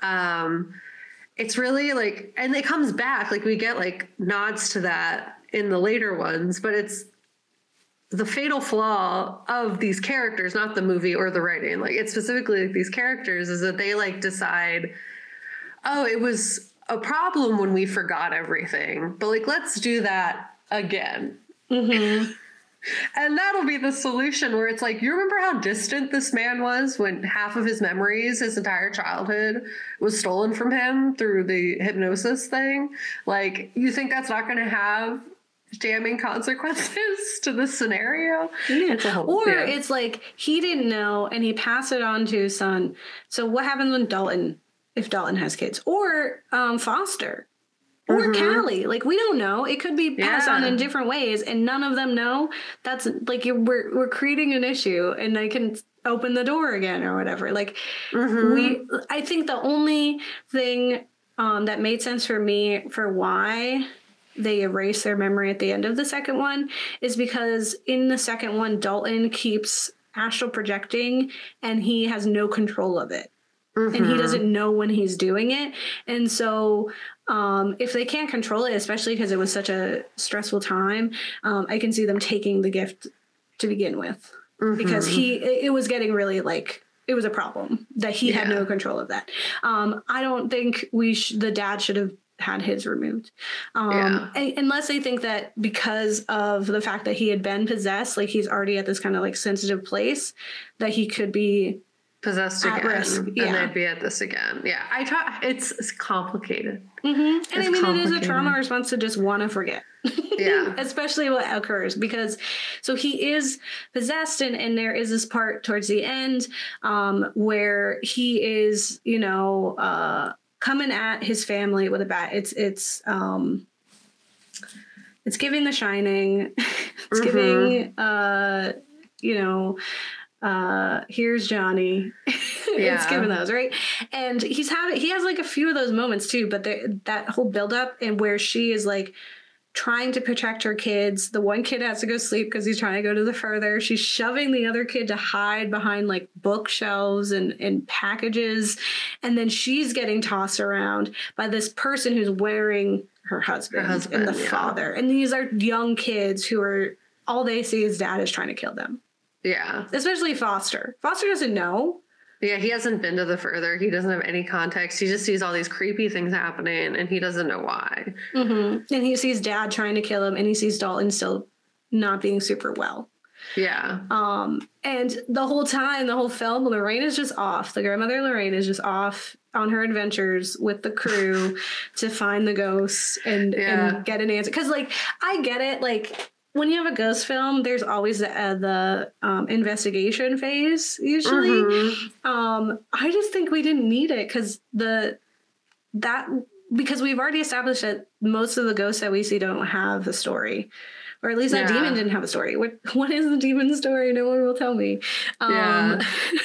Um, it's really like, and it comes back, like we get like nods to that in the later ones, but it's the fatal flaw of these characters, not the movie or the writing. Like it's specifically like these characters is that they like decide, oh, it was a problem when we forgot everything, but like, let's do that again. Mm-hmm. And that'll be the solution where it's like, you remember how distant this man was when half of his memories, his entire childhood was stolen from him through the hypnosis thing. Like, you think that's not going to have damning consequences to this scenario? Yeah. It's a whole, or yeah. it's like, he didn't know and he passed it on to his son. So what happens when Dalton, if Dalton has kids, or um, Foster, or mm-hmm. Callie? Like, we don't know. It could be passed yeah. on in different ways, and none of them know. That's like you're, we're we're creating an issue, and they can open the door again or whatever. Like, mm-hmm. we. I think the only thing um, that made sense for me for why they erase their memory at the end of the second one is because in the second one, Dalton keeps astral projecting, and he has no control of it. Mm-hmm. And he doesn't know when he's doing it. And so um, if they can't control it, especially because it was such a stressful time, um, I can see them taking the gift to begin with. Mm-hmm. Because he, it was getting really like, it was a problem that he yeah. had no control of that. Um, I don't think we, sh- the dad should have had his removed. Um, yeah. a- unless they think that because of the fact that he had been possessed, like he's already at this kind of like sensitive place that he could be possessed again, risk. Yeah. and they'd be at this again. Yeah, I thought it's, it's complicated. Mm-hmm. And it's I mean, it is a trauma response to just want to forget. Yeah, especially what occurs because so he is possessed, and, and there is this part towards the end um, where he is, you know, uh, coming at his family with a bat. It's it's um, it's giving The Shining. It's mm-hmm. giving, uh, you know. uh here's Johnny. Yeah. It's given those, right? And he's having he has like a few of those moments too, but that whole build up and where she is like trying to protect her kids. The one kid has to go sleep because he's trying to go to the further. She's shoving the other kid to hide behind like bookshelves and, and packages. And then she's getting tossed around by this person who's wearing her husband, her husband and the yeah. father. And these are young kids who are, all they see is dad is trying to kill them. Yeah. Especially Foster. Foster doesn't know. Yeah, he hasn't been to the further. He doesn't have any context. He just sees all these creepy things happening, and he doesn't know why. Mm-hmm. And he sees dad trying to kill him, and he sees Dalton still not being super well. Yeah. Um, and the whole time, the whole film, Lorraine is just off. The grandmother Lorraine is just off on her adventures with the crew to find the ghosts and, yeah. and get an answer. Because, like, I get it. Like, when you have a ghost film, there's always the, uh, the um, investigation phase, usually. Mm-hmm. Um, I just think we didn't need it because the that because we've already established that most of the ghosts that we see don't have a story. Or at least that yeah. demon didn't have a story. What what is the demon story? No one will tell me. Um, yeah.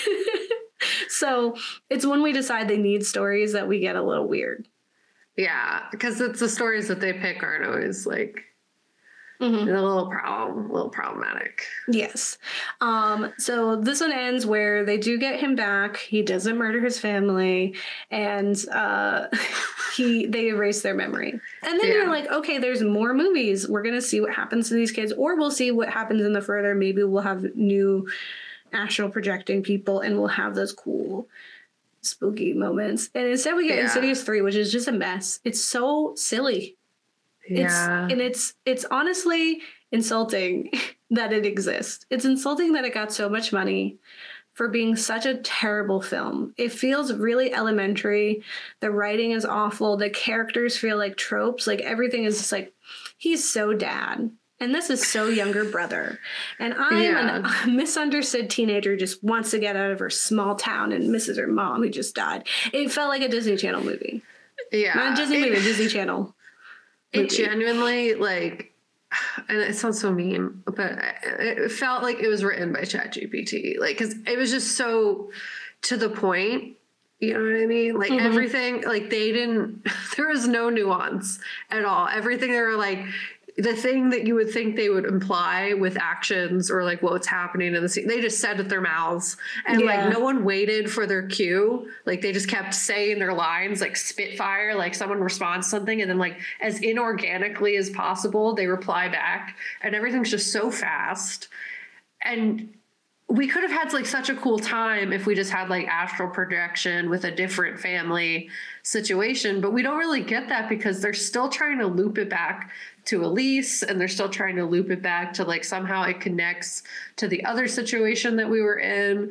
So it's when we decide they need stories that we get a little weird. Yeah, because it's the stories that they pick aren't always like mm-hmm. a little problem, a little problematic. Yes. Um, so this one ends where they do get him back. He doesn't murder his family, and uh, he they erase their memory. And then yeah. you're like, okay, there's more movies. We're gonna see what happens to these kids, or we'll see what happens in the further. Maybe we'll have new astral projecting people, and we'll have those cool spooky moments. And instead, we get yeah. Insidious three, which is just a mess. It's so silly. Yeah. It's, and it's it's honestly insulting that it exists. It's insulting that it got so much money for being such a terrible film. It feels really elementary. The writing is awful. The characters feel like tropes. Like everything is just like, he's so dad. And this is so younger brother. And I'm yeah. a misunderstood teenager who just wants to get out of her small town and misses her mom who just died. It felt like a Disney Channel movie. Yeah. Not a Disney it, movie, a Disney Channel. It genuinely, like, and it sounds so mean, but it felt like it was written by ChatGPT. Like, because it was just so to the point. You know what I mean? Like, mm-hmm. everything, like, they didn't, there was no nuance at all. Everything, they were like, the thing that you would think they would imply with actions or like what's happening in the scene, they just said with their mouths, and yeah. like no one waited for their cue. Like they just kept saying their lines like spitfire, like someone responds to something and then like as inorganically as possible, they reply back, and everything's just so fast. And we could have had like such a cool time if we just had like astral projection with a different family situation, but we don't really get that because they're still trying to loop it back to Elise, and they're still trying to loop it back to like somehow it connects to the other situation that we were in,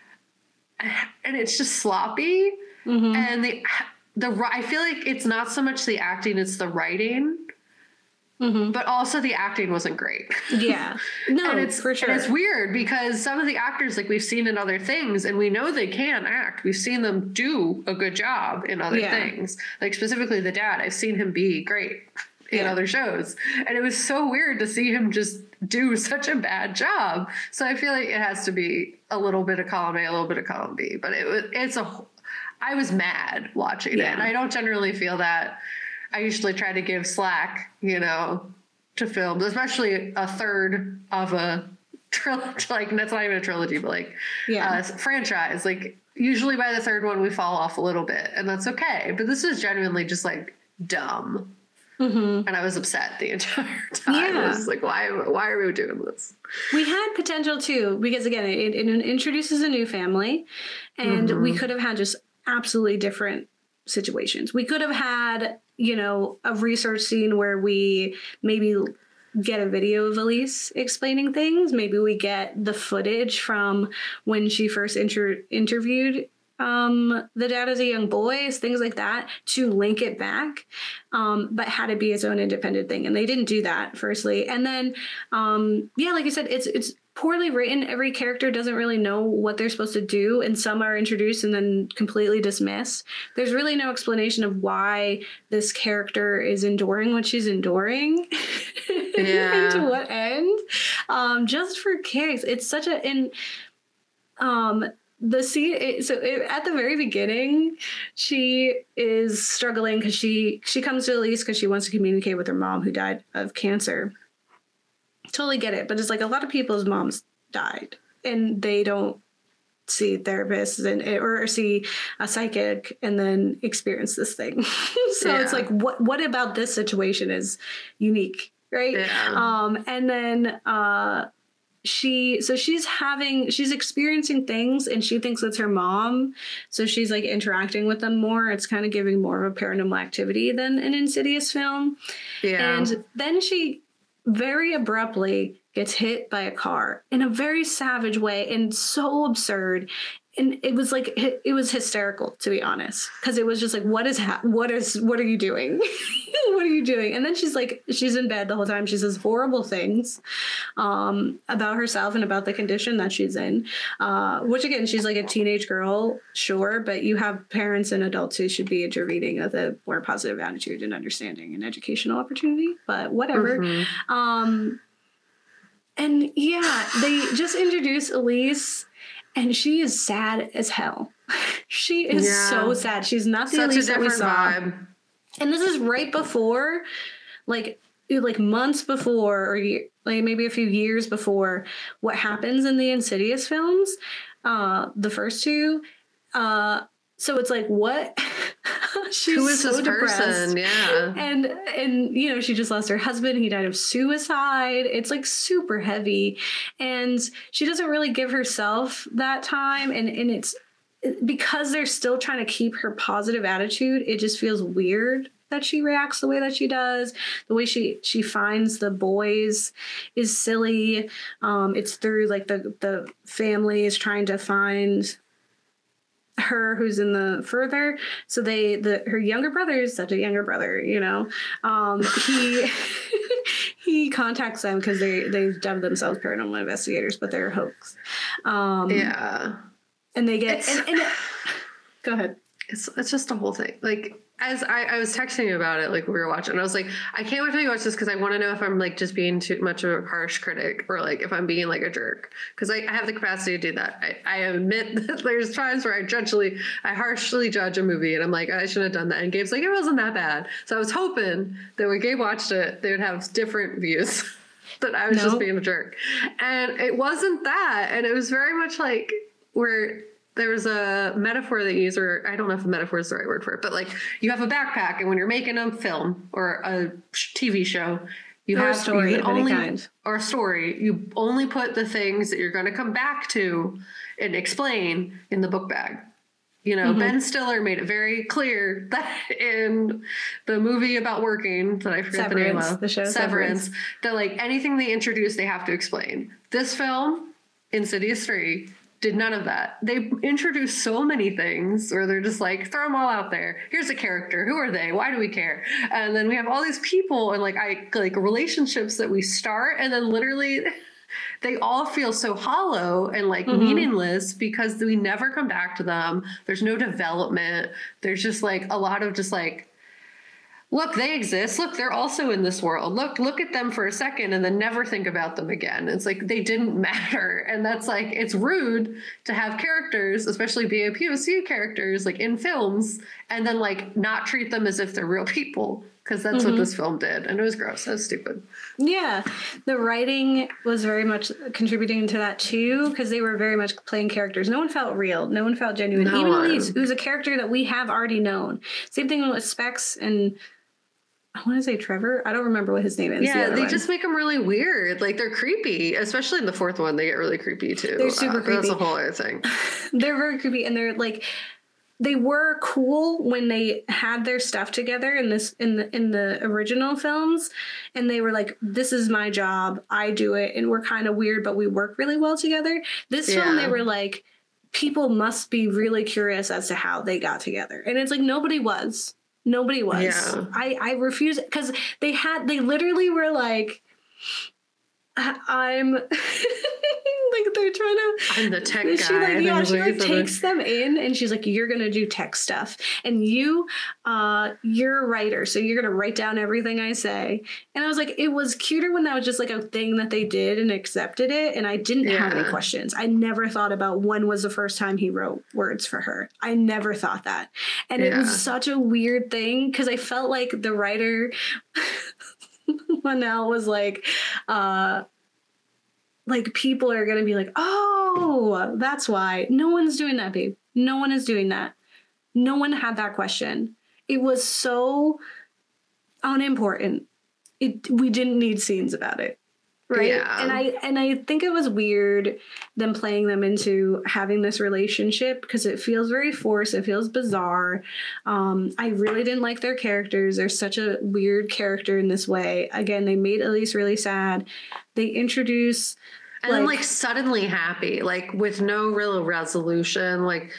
and it's just sloppy. Mm-hmm. And the the I feel like it's not so much the acting, it's the writing. Mm-hmm. But also the acting wasn't great. Yeah. No, and it's for sure. And it's weird because some of the actors, like we've seen in other things, and we know they can act. We've seen them do a good job in other yeah. things. Like specifically the dad, I've seen him be great in yeah. other shows. And it was so weird to see him just do such a bad job. So I feel like it has to be a little bit of column A, a little bit of column B. But it was, it's a, I was mad watching yeah. it. And I don't generally feel that. I usually try to give slack, you know, to films, especially a third of a trilogy. Like, that's not even a trilogy, but like yeah. uh, franchise. Like, usually by the third one, we fall off a little bit, and that's okay. But this is genuinely just like dumb. Mm-hmm. And I was upset the entire time. Yeah. I was like, why, why are we doing this? We had potential too, because again, it, it introduces a new family, and mm-hmm. we could have had just absolutely different situations. We could have had, you know, a research scene where we maybe get a video of Elise explaining things. Maybe we get the footage from when she first inter- interviewed um, the dad as a young boy, things like that, to link it back, um, but had it be its own independent thing. And they didn't do that, firstly. And then, um, yeah, like I said, it's it's poorly written. Every character doesn't really know what they're supposed to do, and some are introduced and then completely dismissed. There's really no explanation of why this character is enduring what she's enduring. Yeah. And to what end? Um, just for kicks. It's such a... in. Um, the scene it, so it, at the very beginning she is struggling because she she comes to Elise because she wants to communicate with her mom who died of cancer. Totally get it, but it's like a lot of people's moms died and they don't see therapists and or see a psychic and then experience this thing. So yeah. It's like what what about this situation is unique, right? Yeah. Um and then uh she so she's having she's experiencing things and she thinks it's her mom, so she's like interacting with them more. It's kind of giving more of a paranormal activity than an Insidious film. Yeah. And then she very abruptly gets hit by a car in a very savage way and so absurd. And it was like, it was hysterical, to be honest, because it was just like, what is, ha- what is, what are you doing? What are you doing? And then she's like, she's in bed the whole time. She says horrible things um, about herself and about the condition that she's in, uh, which again, she's like a teenage girl, sure, but you have parents and adults who should be intervening with a more positive attitude and understanding and educational opportunity, but whatever. Mm-hmm. Um, and yeah, they just introduced Elise. And she is sad as hell. She is yeah. so sad. She's not the Such Elise that we saw. Vibe. And this is right before, like, like months before, or like maybe a few years before what happens in the Insidious films, uh, the first two. Uh, so it's like, what? She's Who is so this depressed. Person? Yeah. And, and, you know, she just lost her husband. He died of suicide. It's like super heavy. And she doesn't really give herself that time. And, and it's because they're still trying to keep her positive attitude. It just feels weird that she reacts the way that she does. The way she, she finds the boys is silly. Um, it's through like the, the family is trying to find her who's in the further, so they the her younger brother is such a younger brother, you know. Um he he contacts them because they they've dubbed themselves paranormal investigators, but they're a hoax. Um yeah, and they get and, and it, go ahead. It's it's just a whole thing. Like as I, I was texting you about it, like we were watching, I was like, I can't wait till you watch this because I want to know if I'm like just being too much of a harsh critic or like if I'm being like a jerk, because I, I have the capacity to do that. I, I admit that there's times where I judgely, I harshly judge a movie and I'm like, I shouldn't have done that. And Gabe's like, it wasn't that bad. So I was hoping that when Gabe watched it, they would have different views. That I was no. just being a jerk. And it wasn't that. And it was very much like where there was a metaphor that you use, or I don't know if a metaphor is the right word for it, but like you have a backpack and when you're making a film or a T V show, you or have a story of only, any kind. Or a story, you only put the things that you're going to come back to and explain in the book bag. You know, mm-hmm. Ben Stiller made it very clear that in the movie about working, that I forget Severance, the name of, the show Severance, Severance, that like anything they introduce, they have to explain. This film, Insidious three, did none of that. They introduced so many things where they're just like, throw them all out there. Here's a character. Who are they? Why do we care? And then we have all these people and like I like relationships that we start, and then literally they all feel so hollow and like mm-hmm. meaningless because we never come back to them. There's no development. There's just like a lot of just like, look, they exist. Look, they're also in this world. Look, look at them for a second and then never think about them again. It's like they didn't matter. And that's like, it's rude to have characters, especially B A P O C characters, like in films, and then like not treat them as if they're real people. Because that's mm-hmm. what this film did. And it was gross. It was stupid. Yeah. The writing was very much contributing to that too, because they were very much playing characters. No one felt real. No one felt genuine. No Even Elise, who's a character that we have already known. Same thing with Specs and I want to say Trevor. I don't remember what his name is. Yeah, the they one. just make them really weird. Like they're creepy, especially in the fourth one. They get really creepy too. They're super uh, creepy. That's a whole other thing. They're very creepy, and they're like, they were cool when they had their stuff together in this in the in the original films, and they were like, "This is my job. I do it," and we're kind of weird, but we work really well together. This yeah. film, they were like, people must be really curious as to how they got together, and it's like nobody was. Nobody was. Yeah. I, I refuse because they had, they literally were like, I'm like they're trying to. I'm the tech she guy. Like, yeah, she like the... takes them in, and she's like, "You're gonna do tech stuff, and you, uh, you're a writer, so you're gonna write down everything I say." And I was like, it was cuter when that was just like a thing that they did and accepted it, and I didn't yeah. have any questions. I never thought about when was the first time he wrote words for her. I never thought that, and yeah. it was such a weird thing because I felt like the writer. Manel was like, uh, like people are going to be like, oh, that's why. No one's doing that, babe. No one is doing that. No one had that question. It was so unimportant. It we didn't need scenes about it. Right. Yeah. And I and I think it was weird them playing them into having this relationship because it feels very forced. It feels bizarre. Um, I really didn't like their characters. They're such a weird character in this way. Again, they made Elise really sad. They introduce and like, then like suddenly happy, like with no real resolution. Like,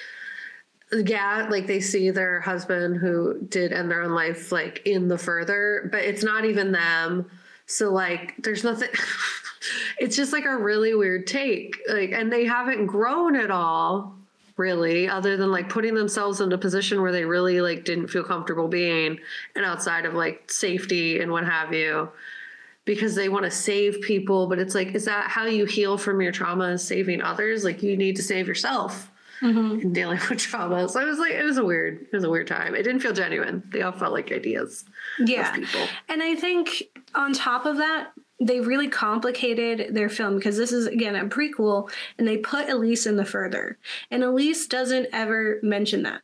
yeah, like they see their husband who did end their own life like in the further, but it's not even them. So, like, there's nothing, it's just, like, a really weird take. Like, and they haven't grown at all, really, other than, like, putting themselves in a position where they really, like, didn't feel comfortable being and outside of, like, safety and what have you. Because they want to save people, but it's like, is that how you heal from your trauma, is saving others? Like, you need to save yourself mm-hmm. in dealing with trauma. So it was like, it was a weird, it was a weird time. It didn't feel genuine. They all felt like ideas. Yeah. People. And I think on top of that, they really complicated their film because this is, again, a prequel, and they put Elise in the further. And Elise doesn't ever mention that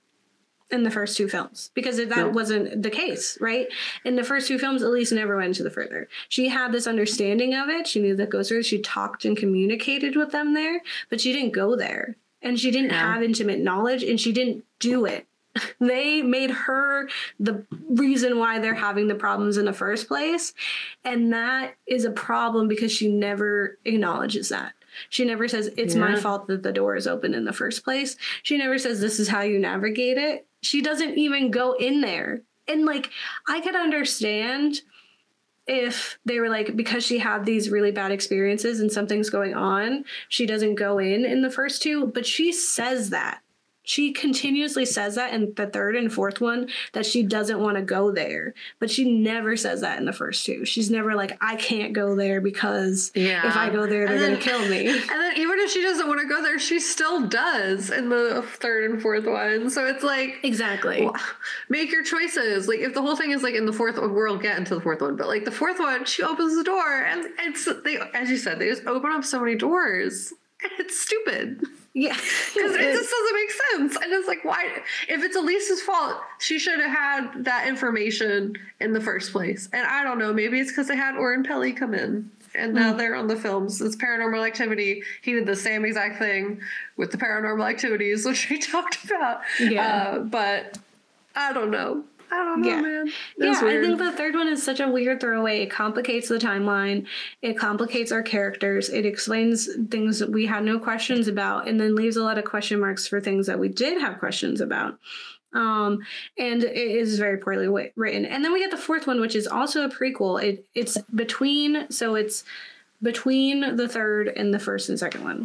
in the first two films because that no. wasn't the case, right? In the first two films, Elise never went into the further. She had this understanding of it. She knew that goes through. She talked and communicated with them there, but she didn't go there. And she didn't yeah. have intimate knowledge, and she didn't do it. They made her the reason why they're having the problems in the first place. And that is a problem because she never acknowledges that. She never says, it's yeah. my fault that the door is open in the first place. She never says, this is how you navigate it. She doesn't even go in there. And like, I could understand if they were like, because she had these really bad experiences and something's going on, she doesn't go in in the first two, but she says that. She continuously says that in the third and fourth one, that she doesn't want to go there. But she never says that in the first two. She's never like, I can't go there because yeah. if I go there, they're going to kill me. And then even if she doesn't want to go there, she still does in the third and fourth one. So it's like... Exactly. Well, make your choices. Like if the whole thing is like in the fourth one, we'll get into the fourth one. But like the fourth one, she opens the door and it's, they, as you said, they just open up so many doors. It's stupid. Yeah. Because it just doesn't make sense. And it's like, why? If it's Elise's fault, she should have had that information in the first place. And I don't know. Maybe it's because they had Oren Peli come in. And now mm. they're on the films. It's Paranormal Activity. He did the same exact thing with the Paranormal Activities, which we talked about. Yeah. Uh, but I don't know. I don't know, yeah. man. That's yeah, weird. I think the third one is such a weird throwaway. It complicates the timeline. It complicates our characters. It explains things that we had no questions about and then leaves a lot of question marks for things that we did have questions about. Um, and it is very poorly w- written. And then we get the fourth one, which is also a prequel. It It's between, so it's between the third and the first and second one.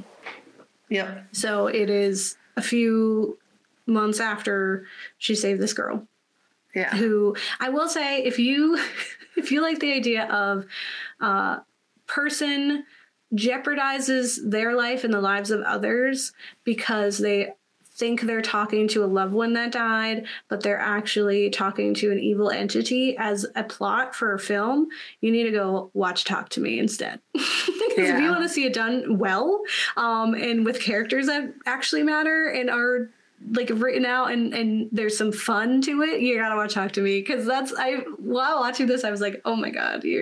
Yep. So it is a few months after she saved this girl. Yeah. Who I will say, if you if you like the idea of uh person jeopardizes their life and the lives of others because they think they're talking to a loved one that died, but they're actually talking to an evil entity as a plot for a film, you need to go watch Talk to Me instead. Because yeah. if you want to see it done well, um, and with characters that actually matter and are like written out and and there's some fun to it, you gotta watch Talk to Me, because that's I while watching this I was like, oh my god, you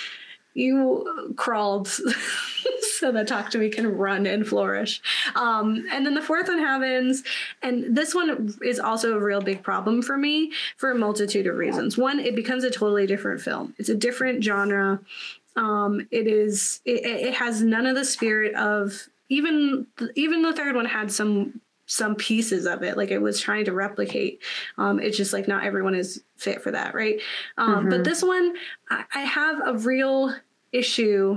you crawled so that Talk to Me can run and flourish. Um and then the fourth one happens, and this one is also a real big problem for me for a multitude of reasons. One, it becomes a totally different film. It's a different genre. Um it is it, it has none of the spirit of even even the third one had some some pieces of it, like it was trying to replicate. Um, it's just like not everyone is fit for that, right? Um, mm-hmm. But this one, I, I have a real issue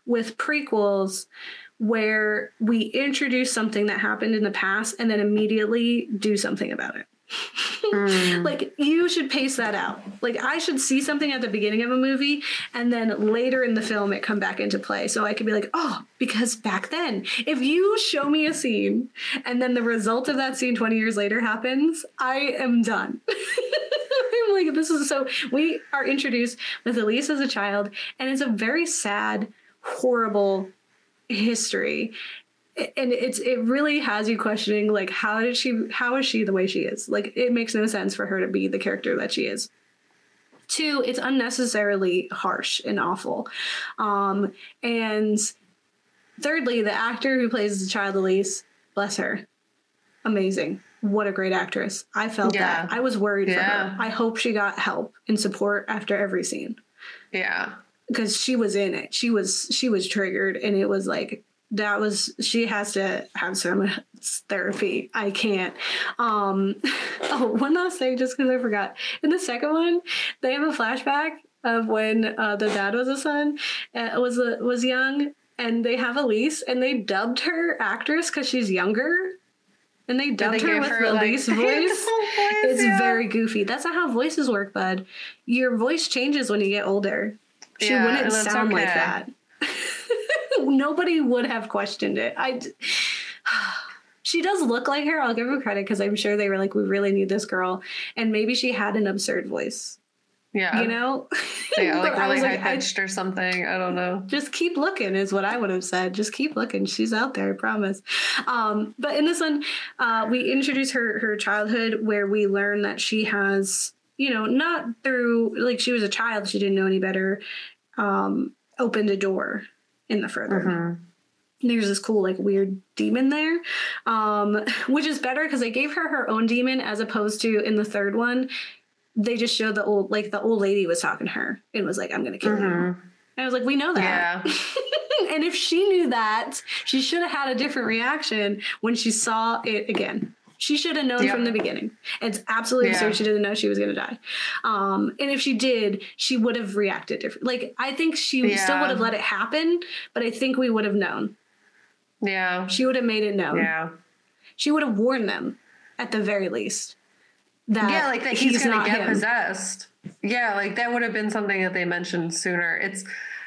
with prequels where we introduce something that happened in the past and then immediately do something about it. Mm. Like, you should pace that out. Like, I should see something at the beginning of a movie and then later in the film it come back into play. So I could be like, oh, because back then, if you show me a scene and then the result of that scene twenty years later happens, I am done. I'm like, this is so, we are introduced with Elise as a child, and it's a very sad, horrible history. And it's it really has you questioning, like, how did she how is she the way she is? Like, it makes no sense for her to be the character that she is. Two, it's unnecessarily harsh and awful. Um, and thirdly, the actor who plays the child Elise, bless her, amazing. What a great actress. I felt yeah. that. I was worried yeah. for her. I hope she got help and support after every scene. Yeah. Because she was in it. She was she was triggered, and it was like, that was, she has to have some therapy. I can't. Um, oh, one last thing, just because I forgot. In the second one, they have a flashback of when uh, the dad was a son, uh, was a, was young, and they have Elise, and they dubbed her actress because she's younger. And they dubbed they her with her, Elise like, voice. voice. It's yeah. very goofy. That's not how voices work, bud. Your voice changes when you get older. She yeah, wouldn't sound okay. like that. Nobody would have questioned it. I, she does look like her. I'll give her credit, because I'm sure they were like, we really need this girl. And maybe she had an absurd voice. Yeah. You know? Yeah, like really high pitched like, or something. I don't know. Just keep looking is what I would have said. Just keep looking. She's out there, I promise. Um, but in this one, uh, we introduce her, her childhood, where we learn that she has, you know, not through, like, she was a child, she didn't know any better, um, opened a door in the further. Mm-hmm. There's this cool, like, weird demon there, um, which is better because they gave her her own demon, as opposed to in the third one, they just showed the old, like, the old lady was talking to her and was like, I'm going to kill mm-hmm. you. And I was like, we know that. Yeah. And if she knew that, she should have had a different reaction when she saw it again. She should have known yep. from the beginning. It's absolutely yeah. absurd she didn't know she was going to die. Um, and if she did, she would have reacted differently. Like, I think she yeah. still would have let it happen, but I think we would have known. Yeah. She would have made it known. Yeah. She would have warned them, at the very least. That yeah, like that he's, he's going to get him. possessed. Yeah, like that would have been something that they mentioned sooner. It's,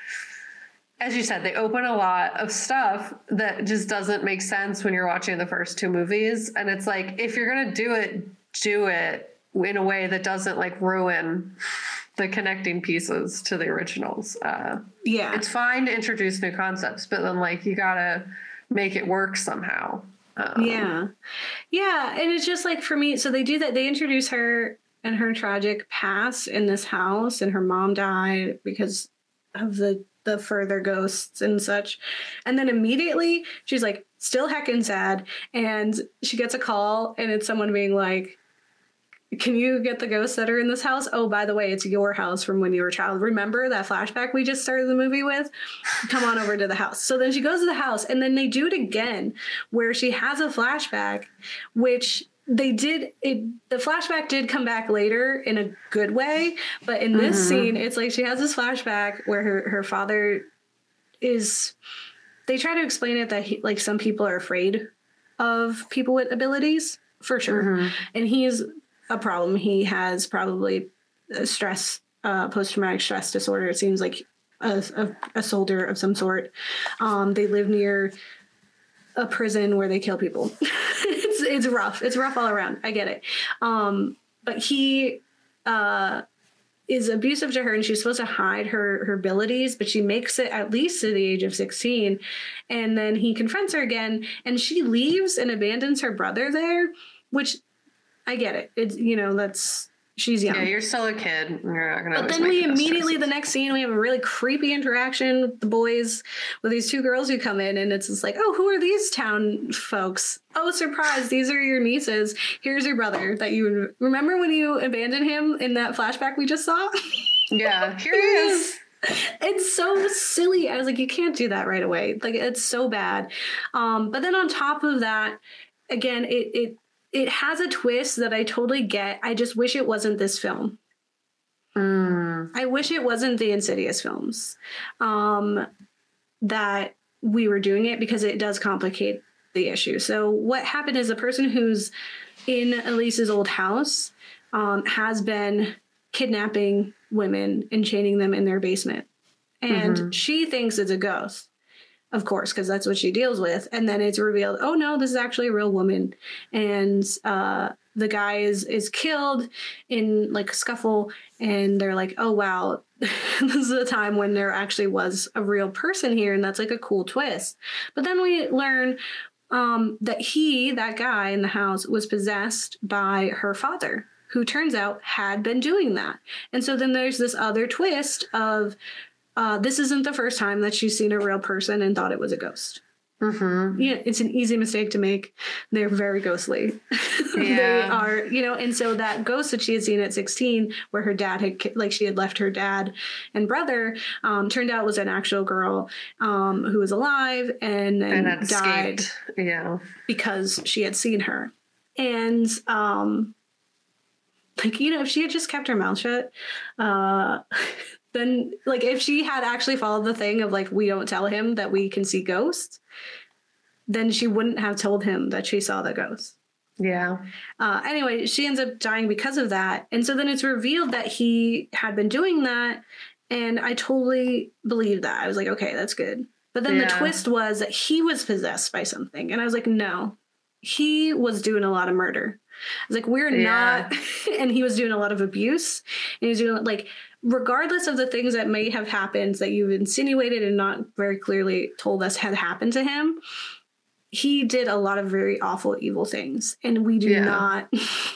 as you said, they open a lot of stuff that just doesn't make sense when you're watching the first two movies. And it's like, if you're going to do it, do it in a way that doesn't, like, ruin the connecting pieces to the originals. Uh, yeah. It's fine to introduce new concepts, but then, like, you got to make it work somehow. Um, yeah. Yeah. And it's just like, for me, so they do that. They introduce her and her tragic past in this house, and her mom died because of the the further ghosts and such. And then immediately she's like still heckin' sad, and she gets a call, and it's someone being like, can you get the ghosts that are in this house? Oh, by the way, it's your house from when you were a child. Remember that flashback we just started the movie with? Come on over to the house. So then she goes to the house, and then they do it again where she has a flashback, which they did it. The flashback did come back later in a good way. But in this mm-hmm. scene, it's like she has this flashback where her, her father is, they try to explain it that he, like, some people are afraid of people with abilities, for sure. Mm-hmm. And he's a problem. He has probably a stress, uh, post-traumatic stress disorder. It seems like a, a, a soldier of some sort. Um, they live near a prison where they kill people. it's it's rough. It's rough all around. I get it. Um, but he uh, is abusive to her, and she's supposed to hide her, her abilities, but she makes it at least to the age of sixteen. And then he confronts her again, and she leaves and abandons her brother there, which I get it. It's, you know, that's, she's young. Yeah, you're still a kid. You're not gonna. But then we immediately, the next scene, we have a really creepy interaction with the boys, with these two girls who come in, and it's just like, oh, who are these town folks? Oh, surprise, these are your nieces. Here's your brother that you remember when you abandoned him in that flashback we just saw? Yeah, here he is. It's so silly. I was like, you can't do that right away. Like, it's so bad. Um, but then on top of that, again, it it It has a twist that I totally get. I just wish it wasn't this film. Mm. I wish it wasn't the Insidious films. Um, that we were doing it because it does complicate the issue. So what happened is the person who's in Elise's old house um, has been kidnapping women and chaining them in their basement. And mm-hmm. she thinks it's a ghost, of course, because that's what she deals with. And then it's revealed, oh, no, this is actually a real woman. And uh, the guy is, is killed in like a scuffle. And they're like, oh, wow, this is a time when there actually was a real person here. And that's like a cool twist. But then we learn um, that he, that guy in the house, was possessed by her father, who turns out had been doing that. And so then there's this other twist of uh, this isn't the first time that she's seen a real person and thought it was a ghost. Mm-hmm. Yeah, it's an easy mistake to make. They're very ghostly. Yeah. They are, you know, and so that ghost that she had seen at sixteen, where her dad had, like, she had left her dad and brother, um, turned out was an actual girl um, who was alive and then and died. Escaped. Yeah, because she had seen her, and um, like, you know, if she had just kept her mouth shut, uh, then, like, if she had actually followed the thing of, like, we don't tell him that we can see ghosts, then she wouldn't have told him that she saw the ghost. Yeah. Uh, anyway, she ends up dying because of that. And so then it's revealed that he had been doing that. And I totally believed that. I was like, okay, that's good. But then yeah. the twist was that he was possessed by something. And I was like, no, he was doing a lot of murder. I was like, we're yeah. not. And he was doing a lot of abuse. And he was doing, like, regardless of the things that may have happened that you've insinuated and not very clearly told us had happened to him, he did a lot of very awful, evil things. And we do yeah. not,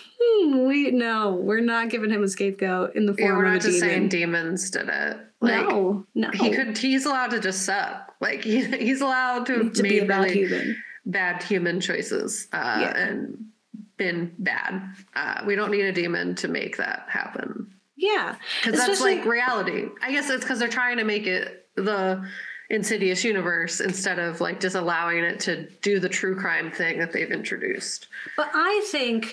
we no, we're not giving him a scapegoat in the form yeah, we're of not a just demon. Saying demons did it. Like, no, no. He could, he's allowed to just suck. Like, he, he's allowed to have to made be a bad really human. bad human choices uh, yeah. and been bad. Uh, we don't need a demon to make that happen. Yeah. Because that's like reality. I guess it's because they're trying to make it the Insidious universe instead of like just allowing it to do the true crime thing that they've introduced. But I think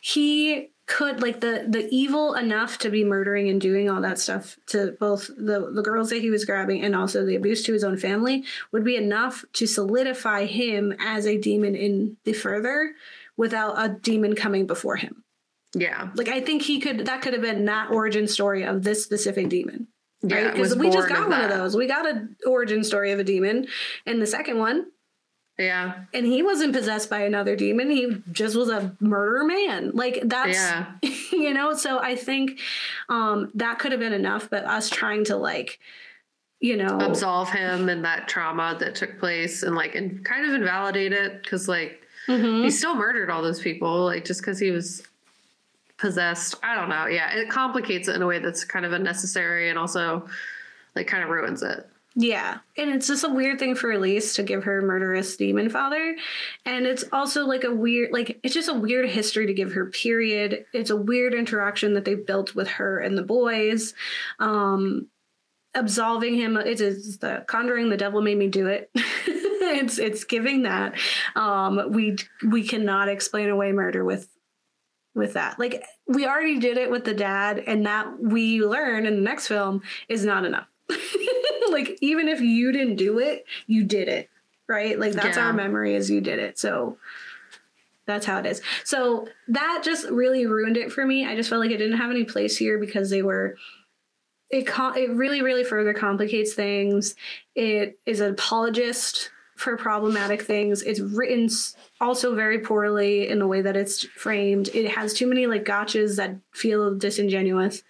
he could, like, the the evil enough to be murdering and doing all that stuff to both the, the girls that he was grabbing and also the abuse to his own family would be enough to solidify him as a demon in the further without a demon coming before him. Yeah. Like, I think he could, that could have been that origin story of this specific demon. Right? Yeah, because we just got of one that. of those. We got an origin story of a demon in the second one. Yeah. And he wasn't possessed by another demon. He just was a murderer man. Like, that's, yeah. you know, so I think um, that could have been enough. But us trying to, like, you know, absolve him and that trauma that took place and, like, and kind of invalidate it because, like, mm-hmm. he still murdered all those people, like, just because he was possessed. I don't know. Yeah, it complicates it in a way that's kind of unnecessary and also, like, kind of ruins it. Yeah, and it's just a weird thing for Elise to give her murderous demon father, and it's also like a weird, like, it's just a weird history to give her, period. It's a weird interaction that they built with her and the boys, um, absolving him. It is the Conjuring, the devil made me do it. it's it's giving that. Um, we we cannot explain away murder with. with that. Like, we already did it with the dad, and that we learn in the next film is not enough. Like, even if you didn't do it, you did it, right? Like, that's yeah. our memory is you did it. So that's how it is. So that just really ruined it for me. I just felt like it didn't have any place here because they were, it, com- it really, really further complicates things. It is an apologist for problematic things. It's written also very poorly in the way that it's framed. It has too many, like, gotchas that feel disingenuous.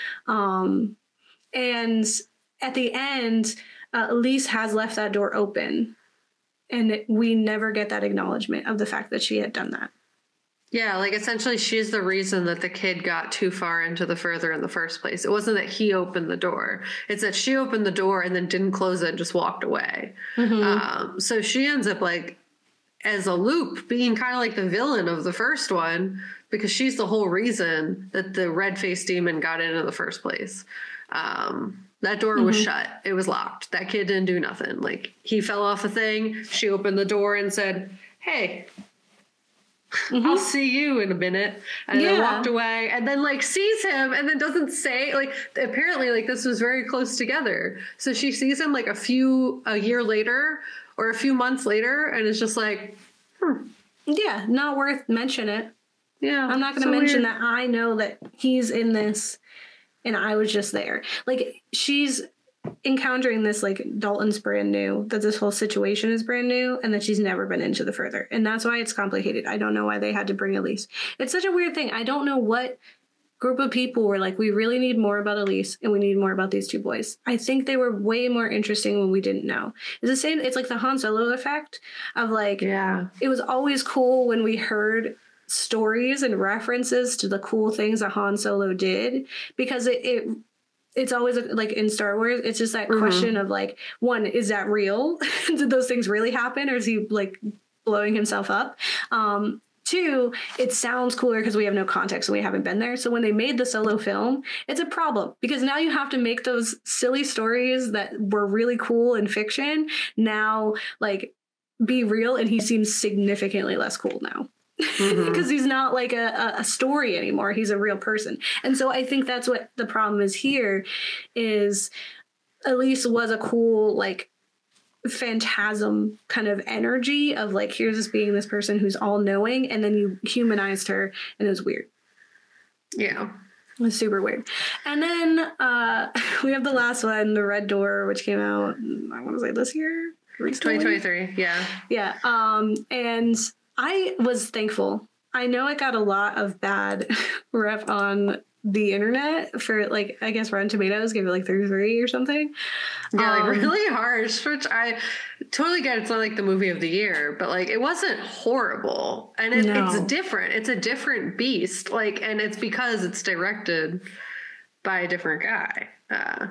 Um, and at the end, uh, Elise has left that door open, and it, we never get that acknowledgement of the fact that she had done that. Yeah, like, essentially she's the reason that the kid got too far into the further in the first place. It wasn't that he opened the door. It's that she opened the door and then didn't close it and just walked away. Mm-hmm. Um, so she ends up, like, as a loop, being kind of like the villain of the first one because she's the whole reason that the red-faced demon got in in the first place. Um, that door mm-hmm. was shut. It was locked. That kid didn't do nothing. Like, he fell off a thing. She opened the door and said, hey, Mm-hmm. I'll see you in a minute. And yeah. then walked away and then like sees him and then doesn't say, like, apparently like this was very close together. So she sees him like a few, a year later or a few months later. And it's just like, hmm. Yeah, not worth mentioning it. Yeah. I'm not going to so mention weird. that I know that he's in this and I was just there. Like, she's encountering this, like, Dalton's brand new, that this whole situation is brand new, and that she's never been into the further. And that's why it's complicated. I don't know why they had to bring Elise. It's such a weird thing. I don't know what group of people were like, we really need more about Elise and we need more about these two boys. I think they were way more interesting when we didn't know. It's the same, it's like the Han Solo effect of like, yeah, it was always cool when we heard stories and references to the cool things that Han Solo did, because it, it it's always like in Star Wars, it's just that mm-hmm. question of like, one, is that real? Did those things really happen? Or is he like blowing himself up? Um, two, it sounds cooler because we have no context and we haven't been there. So when they made the Solo film, it's a problem because now you have to make those silly stories that were really cool in fiction now like be real, and he seems significantly less cool now. Mm-hmm. Because he's not like a, a story anymore. He's a real person. And so I think that's what the problem is here is Elise was a cool, like, phantasm kind of energy of like, here's this being this person who's all knowing. And then you humanized her and it was weird. Yeah. It was super weird. And then uh, we have the last one, The Red Door, which came out, I want to say this year. Recently? twenty twenty-three. Yeah. Yeah. Um, and I was thankful. I know it got a lot of bad rep on the internet for like, I guess Rotten Tomatoes gave it like thirty-three or something. Yeah, um, like really harsh, which I totally get. It's not like the movie of the year, but like it wasn't horrible. And it, no. it's different. It's a different beast. Like, and it's because it's directed by a different guy. Uh,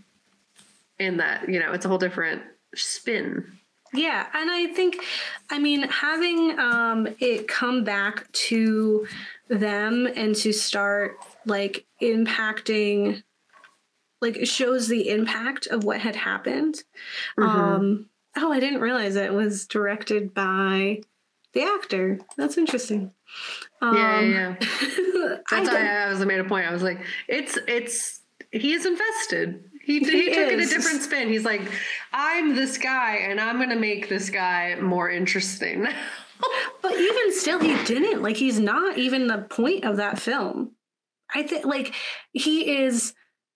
in that, you know, it's a whole different spin. Yeah, and I think, I mean, having um, it come back to them and to start, like, impacting, like, it shows the impact of what had happened. Mm-hmm. Um, oh, I didn't realize it was directed by the actor. That's interesting. Um, yeah, yeah, yeah. That's why I, I was made a point. I was like, it's, it's, he is invested. He, he, he took is. it a different spin. He's like, I'm this guy, and I'm going to make this guy more interesting. But even still, he didn't. Like, he's not even the point of that film. I think, like, he is,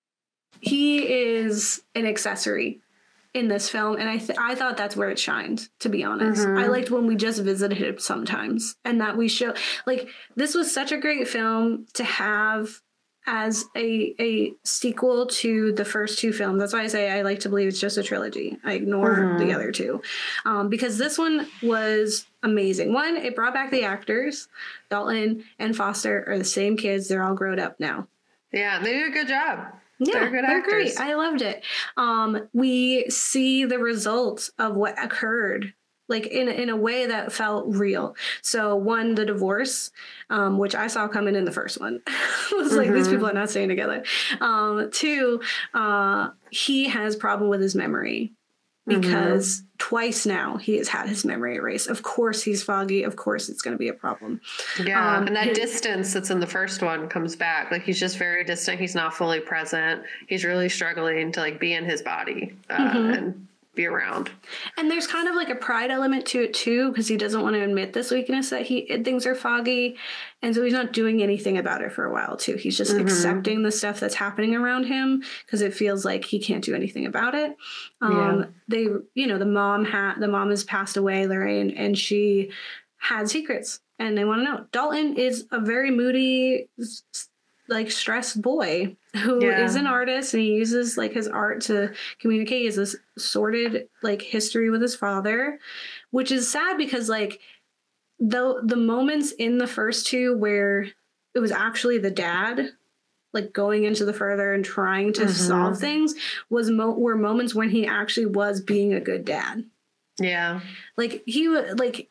he is an accessory in this film, and I th- I thought that's where it shined, to be honest. Mm-hmm. I liked when we just visited him sometimes, and that we show, like, this was such a great film to have as a a sequel to the first two films. That's why I say I like to believe it's just a trilogy. I ignore mm-hmm. the other two. Um, because this one was amazing. One, it brought back the actors. Dalton and Foster are the same kids. They're all grown up now. Yeah, they did a good job. Yeah, they're good they're actors. Great. I loved it. Um, we see the results of what occurred, like in, in a way that felt real. So one, the divorce, um, which I saw coming in the first one. I was mm-hmm. like, these people are not staying together. Um, two, uh, he has problem with his memory because mm-hmm. twice now he has had his memory erased. Of course he's foggy. Of course it's going to be a problem. Yeah. Um, and that his, distance that's in the first one comes back. Like he's just very distant. He's not fully present. He's really struggling to like be in his body uh, mm-hmm. and be around. And there's kind of like a pride element to it too, because he doesn't want to admit this weakness that he things are foggy, and so he's not doing anything about it for a while too. He's just mm-hmm. accepting the stuff that's happening around him because it feels like he can't do anything about it. Um, yeah. They, you know, the mom had the mom has passed away, Lorraine, and she had secrets, and they want to know. Dalton is a very moody, like stressed boy who yeah. is an artist, and he uses like his art to communicate. He has this sordid like history with his father, which is sad because like the the moments in the first two where it was actually the dad like going into the further and trying to mm-hmm. solve things was mo- were moments when he actually was being a good dad. Yeah, like he was like.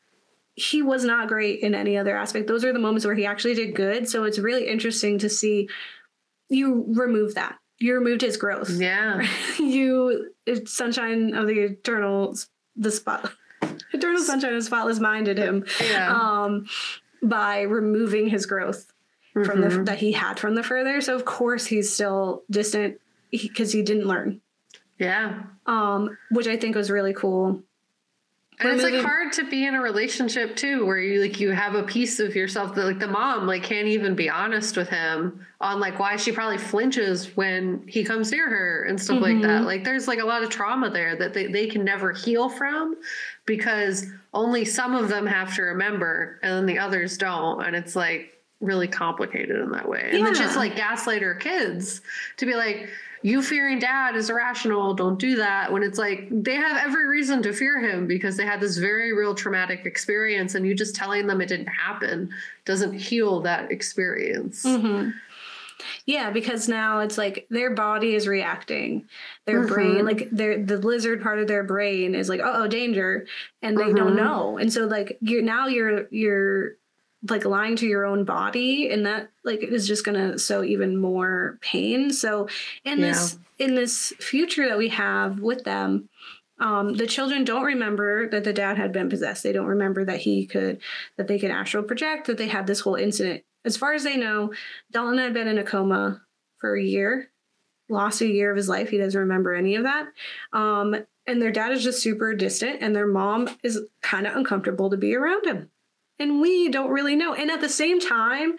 He was not great in any other aspect. Those are the moments where he actually did good. So it's really interesting to see you remove that. You removed his growth. Yeah. you, it's Sunshine of the Eternal, the spot. Eternal Sunshine of the Spotless Mind did him. Yeah. Um, by removing his growth mm-hmm. from the that he had from the further. So of course he's still distant because he, he didn't learn. Yeah. Um, which I think was really cool. And it's like hard to be in a relationship too, where you like you have a piece of yourself that like the mom like can't even be honest with him on like why she probably flinches when he comes near her and stuff mm-hmm. like that. Like there's like a lot of trauma there that they, they can never heal from because only some of them have to remember and then the others don't. And it's like really complicated in that way. And yeah. then just like gaslight her kids to be like, you fearing dad is irrational. Don't do that. When it's like they have every reason to fear him because they had this very real traumatic experience and you just telling them it didn't happen doesn't heal that experience. Mm-hmm. Yeah, because now it's like their body is reacting. Their mm-hmm. brain, like their the lizard part of their brain is like, uh oh, danger. And they mm-hmm. don't know. And so like you're now you're you're like lying to your own body, and that like is just gonna sow even more pain. So in yeah. this in this future that we have with them, um, the children don't remember that the dad had been possessed. They don't remember that he could that they could astral project, that they had this whole incident. As far as they know, Dalton had been in a coma for a year, lost a year of his life. He doesn't remember any of that. Um, and their dad is just super distant, and their mom is kind of uncomfortable to be around him. And we don't really know. And at the same time,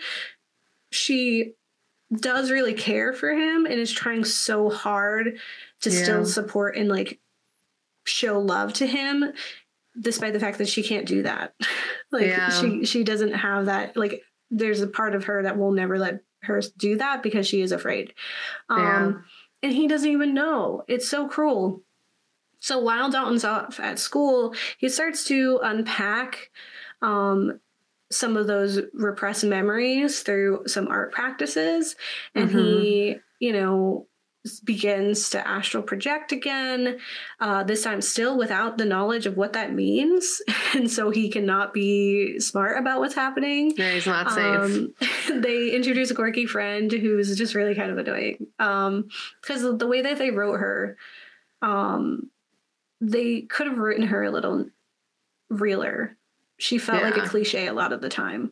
she does really care for him and is trying so hard to yeah. still support and like show love to him, despite the fact that she can't do that. like yeah. she she doesn't have that. Like there's a part of her that will never let her do that because she is afraid. Um, yeah. And he doesn't even know. It's so cruel. So while Dalton's off at school, he starts to unpack Um, some of those repressed memories through some art practices. And mm-hmm. he, you know, begins to astral project again, uh, this time still without the knowledge of what that means. And so he cannot be smart about what's happening. Yeah, he's not safe. Um, they introduce a quirky friend who's just really kind of annoying. Um, because the way that they wrote her, um, they could have written her a little realer. She felt yeah. like a cliche a lot of the time.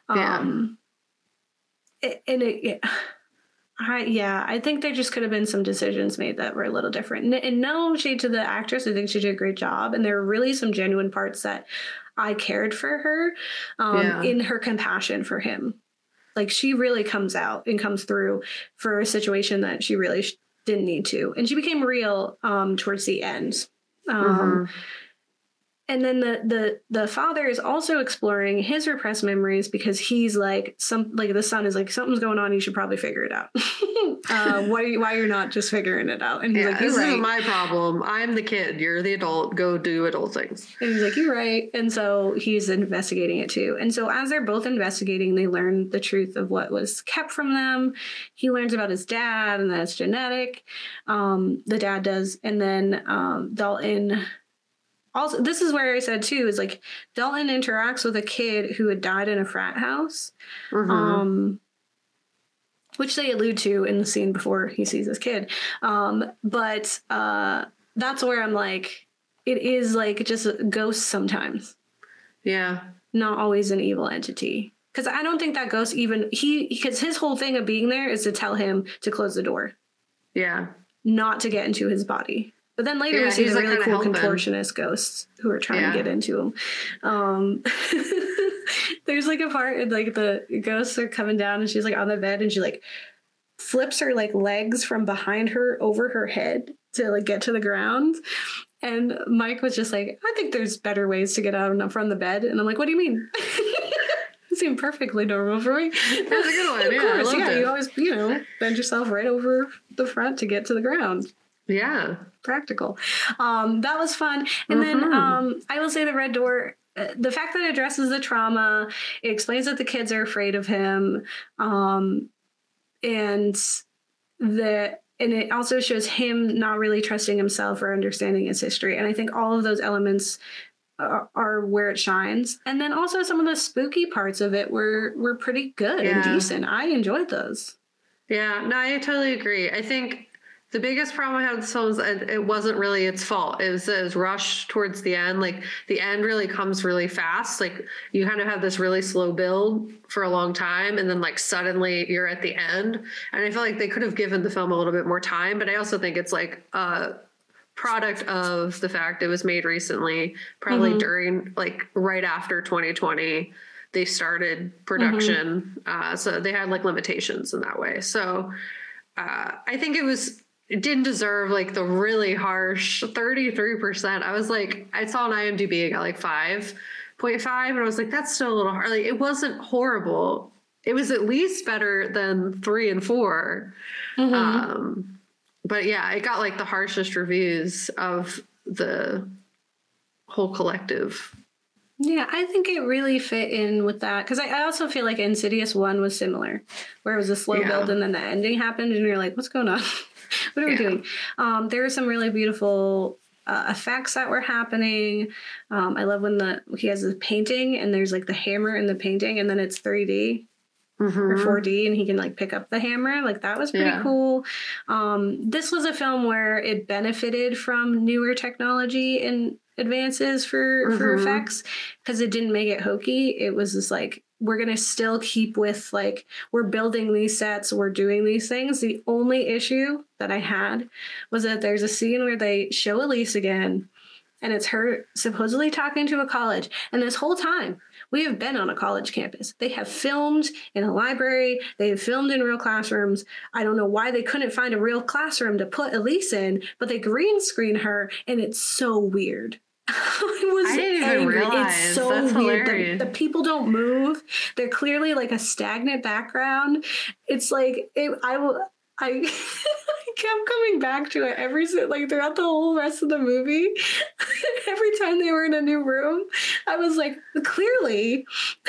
Um, yeah. It, and it, it I, yeah, I think there just could have been some decisions made that were a little different. And, and no shade to the actress. I think she did a great job. And there were really some genuine parts that I cared for her um, yeah. in her compassion for him. Like she really comes out and comes through for a situation that she really sh- didn't need to. And she became real um, towards the end. Um, mm-hmm. And then the, the the father is also exploring his repressed memories because he's like some like the son is like something's going on. You should probably figure it out. uh, why why you're not just figuring it out? And he's yeah, like, this right. isn't my problem. I'm the kid. You're the adult. Go do adult things. And he's like, you're right. And so he's investigating it too. And so as they're both investigating, they learn the truth of what was kept from them. He learns about his dad and that it's genetic. Um, the dad does, and then um, Dalton. Also, this is where I said, too, is like Dalton interacts with a kid who had died in a frat house, mm-hmm. um, which they allude to in the scene before he sees this kid. Um, but uh, that's where I'm like, it is like just ghosts sometimes. Yeah. Not always an evil entity. Because I don't think that ghost even, he, because his whole thing of being there is to tell him to close the door. Yeah. Not to get into his body. But then later yeah, we see the like really cool contortionist ghosts who are trying yeah. to get into him. Um, there's like a part like the ghosts are coming down and she's like on the bed and she like flips her like legs from behind her over her head to like get to the ground. And Mike was just like, I think there's better ways to get out from the bed. And I'm like, what do you mean? It seemed perfectly normal for me. That's a good one. Yeah, of course, I yeah. it. You always, you know, bend yourself right over the front to get to the ground. Yeah. Practical. Um, that was fun. And mm-hmm. then um, I will say the Red Door, uh, the fact that it addresses the trauma, it explains that the kids are afraid of him. Um, and the and it also shows him not really trusting himself or understanding his history. And I think all of those elements are, are where it shines. And then also some of the spooky parts of it were, were pretty good yeah. and decent. I enjoyed those. Yeah, no, I totally agree. I think The biggest problem I had with this film is that it wasn't really its fault. It was, it was rushed towards the end. Like the end really comes really fast. Like you kind of have this really slow build for a long time, and then like suddenly you're at the end. And I feel like they could have given the film a little bit more time, but I also think it's like a product of the fact it was made recently, probably mm-hmm. during like right after twenty twenty. They started production. Mm-hmm. Uh, so they had like limitations in that way. So uh, I think it was, it didn't deserve like the really harsh thirty-three percent. I was like, I saw on IMDb, I got like five point five, and I was like, that's still a little hard. Like, it wasn't horrible. It was at least better than three and four. Mm-hmm. Um, but yeah, it got like the harshest reviews of the whole collective. Yeah, I think it really fit in with that, because I, I also feel like Insidious one was similar, where it was a slow yeah. build and then the ending happened and you're like, what's going on? What are yeah. we doing? Um, there were some really beautiful uh, effects that were happening. Um, I love when the he has a painting and there's like the hammer in the painting and then it's three D mm-hmm. or four D and he can like pick up the hammer. Like that was pretty yeah. cool. Um, this was a film where it benefited from newer technology and advances for, mm-hmm. for effects, because it didn't make it hokey. It was just like, we're going to still keep with like, we're building these sets, we're doing these things. The only issue that I had was that there's a scene where they show Elise again, and it's her supposedly talking to a college. And this whole time we have been on a college campus. They have filmed in a library. They have filmed in real classrooms. I don't know why they couldn't find a real classroom to put Elise in, but they green screen her, and it's so weird. I was I didn't angry. even realize. It's so That's weird. hilarious. The, the people don't move. They're clearly like a stagnant background. It's like it, I will. I, I kept coming back to it every like throughout the whole rest of the movie. Every time they were in a new room, I was like, clearly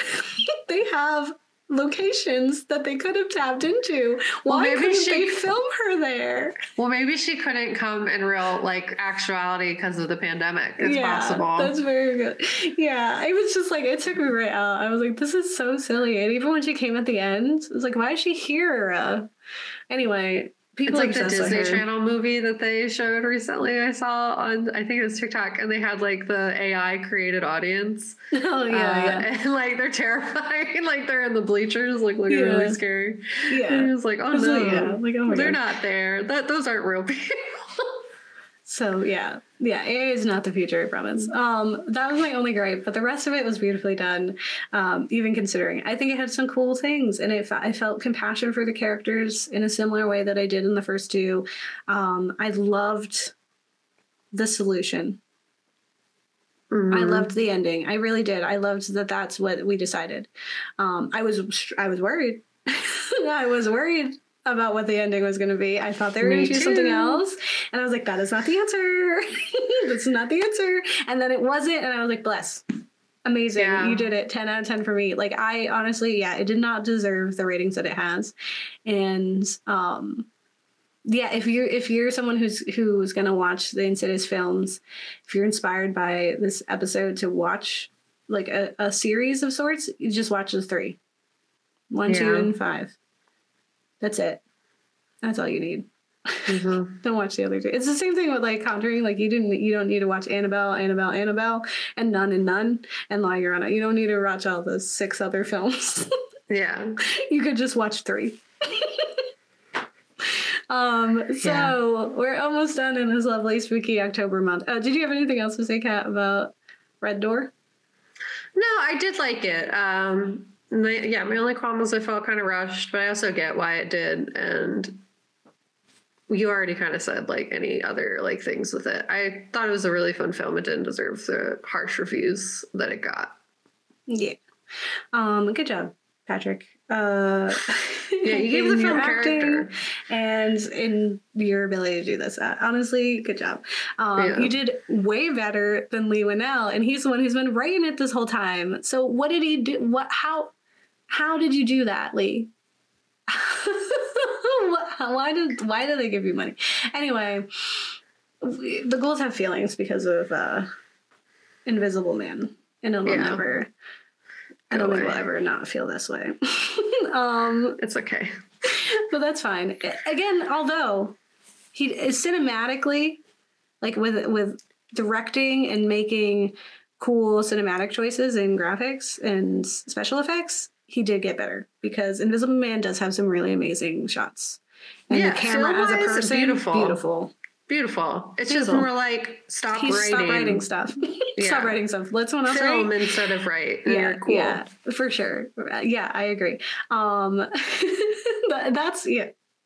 they have locations that they could have tapped into. Why well, maybe couldn't she, they film her there? Well, maybe she couldn't come in real like actuality because of the pandemic. It's yeah, possible. That's very good. Yeah, it was just like, it took me right out. I was like, this is so silly. And even when she came at the end, it was like, why is she here? Uh, anyway, people it's like the Disney Channel movie that they showed recently. I saw on, I think it was TikTok, and they had like the A I created audience. Oh yeah, uh, yeah. And like they're terrifying. Like they're in the bleachers, like looking yeah. really scary. Yeah, and it was like, oh no, like, yeah. like, oh they're God. not there. That those aren't real people. So yeah, yeah, A I is not the future, I promise. Um, that was my only gripe, but the rest of it was beautifully done. Um, even considering, I think it had some cool things, and it, I felt compassion for the characters in a similar way that I did in the first two. Um, I loved the solution. Mm-hmm. I loved the ending. I really did. I loved that. That's what we decided. Um, I was, I was worried. I was worried about what the ending was going to be. I thought they were going to do something else, and I was like, that is not the answer. That's not the answer. And then it wasn't, and I was like, bless. Amazing. Yeah. You did it. ten out of ten for me. Like, I honestly, yeah, it did not deserve the ratings that it has. And um yeah, if you're if you're someone who's who's going to watch the Insidious films, if you're inspired by this episode to watch like a, a series of sorts, you just watch the three. One, yeah. two, and five. That's it. That's all you need. Mm-hmm. Don't watch the other two. It's the same thing with like Conjuring. Like you didn't, you don't need to watch Annabelle, Annabelle, Annabelle, and Nun and Nun and La Llorona. You don't need to watch all those six other films. Yeah, you could just watch three. um. So yeah. We're almost done in this lovely spooky October month. Uh, did you have anything else to say, Kat, about Red Door? No, I did like it. Um. My, yeah, my only qualm was I felt kind of rushed, but I also get why it did. And you already kind of said like any other like things with it. I thought it was a really fun film. It didn't deserve the harsh reviews that it got. Yeah. Um, good job, Patrick. Uh, yeah, you gave the film character and in your ability to do this. Uh, honestly, good job. Um, yeah. You did way better than Leigh Whannell, and he's the one who's been writing it this whole time. So what did he do? What? How? How did you do that, Leigh? why did Why did they give you money? Anyway, we, the Ghouls have feelings because of uh, Invisible Man, and it'll yeah. never. I don't think we'll ever not feel this way. um, it's okay. But that's fine. Again, although he cinematically, like with with directing and making cool cinematic choices in graphics and special effects, he did get better because Invisible Man does have some really amazing shots. And yeah, the camera as a person, beautiful. beautiful. Beautiful. It's beautiful. just more like stop He's writing. Stop writing stuff. Yeah. Stop writing stuff. Let someone else Film write. instead of write. And Yeah, you're cool. yeah, for sure. Yeah, I agree. Um, but that's yeah.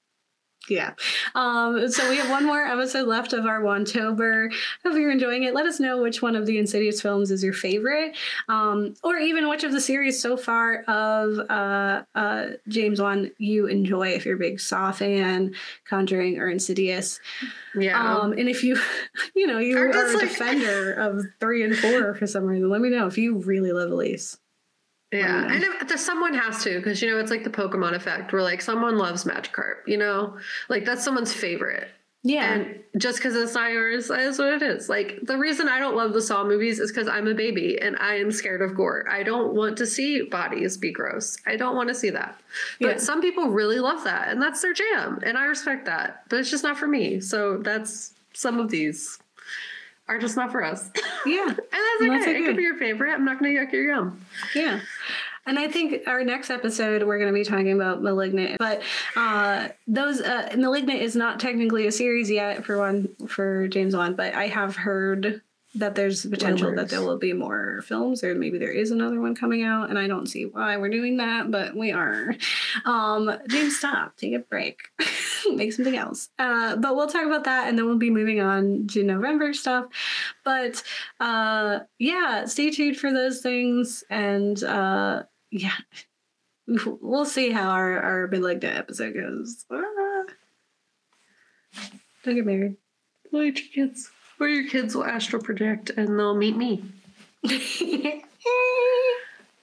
Yeah. Um, so we have one more episode left of our Wantober. Hope you're enjoying it. Let us know which one of the Insidious films is your favorite, um, or even which of the series so far of uh, uh, James Wan you enjoy. If you're a big Saw fan, Conjuring, or Insidious. Yeah. Um, and if you, you know, you Or are just a like- defender of three and four for some reason, let me know if you really love Elise. Yeah, I and if, if someone has to, because you know it's like the Pokemon effect, where like someone loves Magikarp, you know, like that's someone's favorite. Yeah. And just because it's not yours is what it is. Like the reason I don't love the Saw movies is because I'm a baby and I am scared of gore. I don't want to see bodies be gross. I don't want to see that. But Yeah. some people really love that, and that's their jam, and I respect that. But it's just not for me. So that's some of these are just not for us. Yeah. And that's And okay. that's It okay. could be your favorite. I'm not going to yuck your yum. Yeah. And I think our next episode, we're going to be talking about Malignant. But uh, those uh, Malignant is not technically a series yet for one for James Wan, but I have heard that there's potential Rumors. that there will be more films, or maybe there is another one coming out, and I don't see why we're doing that, but we are. Um, James, stop. Take a break. Make something else. Uh, but we'll talk about that, and then we'll be moving on to November stuff. But uh, yeah, stay tuned for those things, and uh, yeah, we'll see how our, our Malignant episode goes. Ah. Don't get married. Like your kids. Or your kids will astral project and they'll meet me.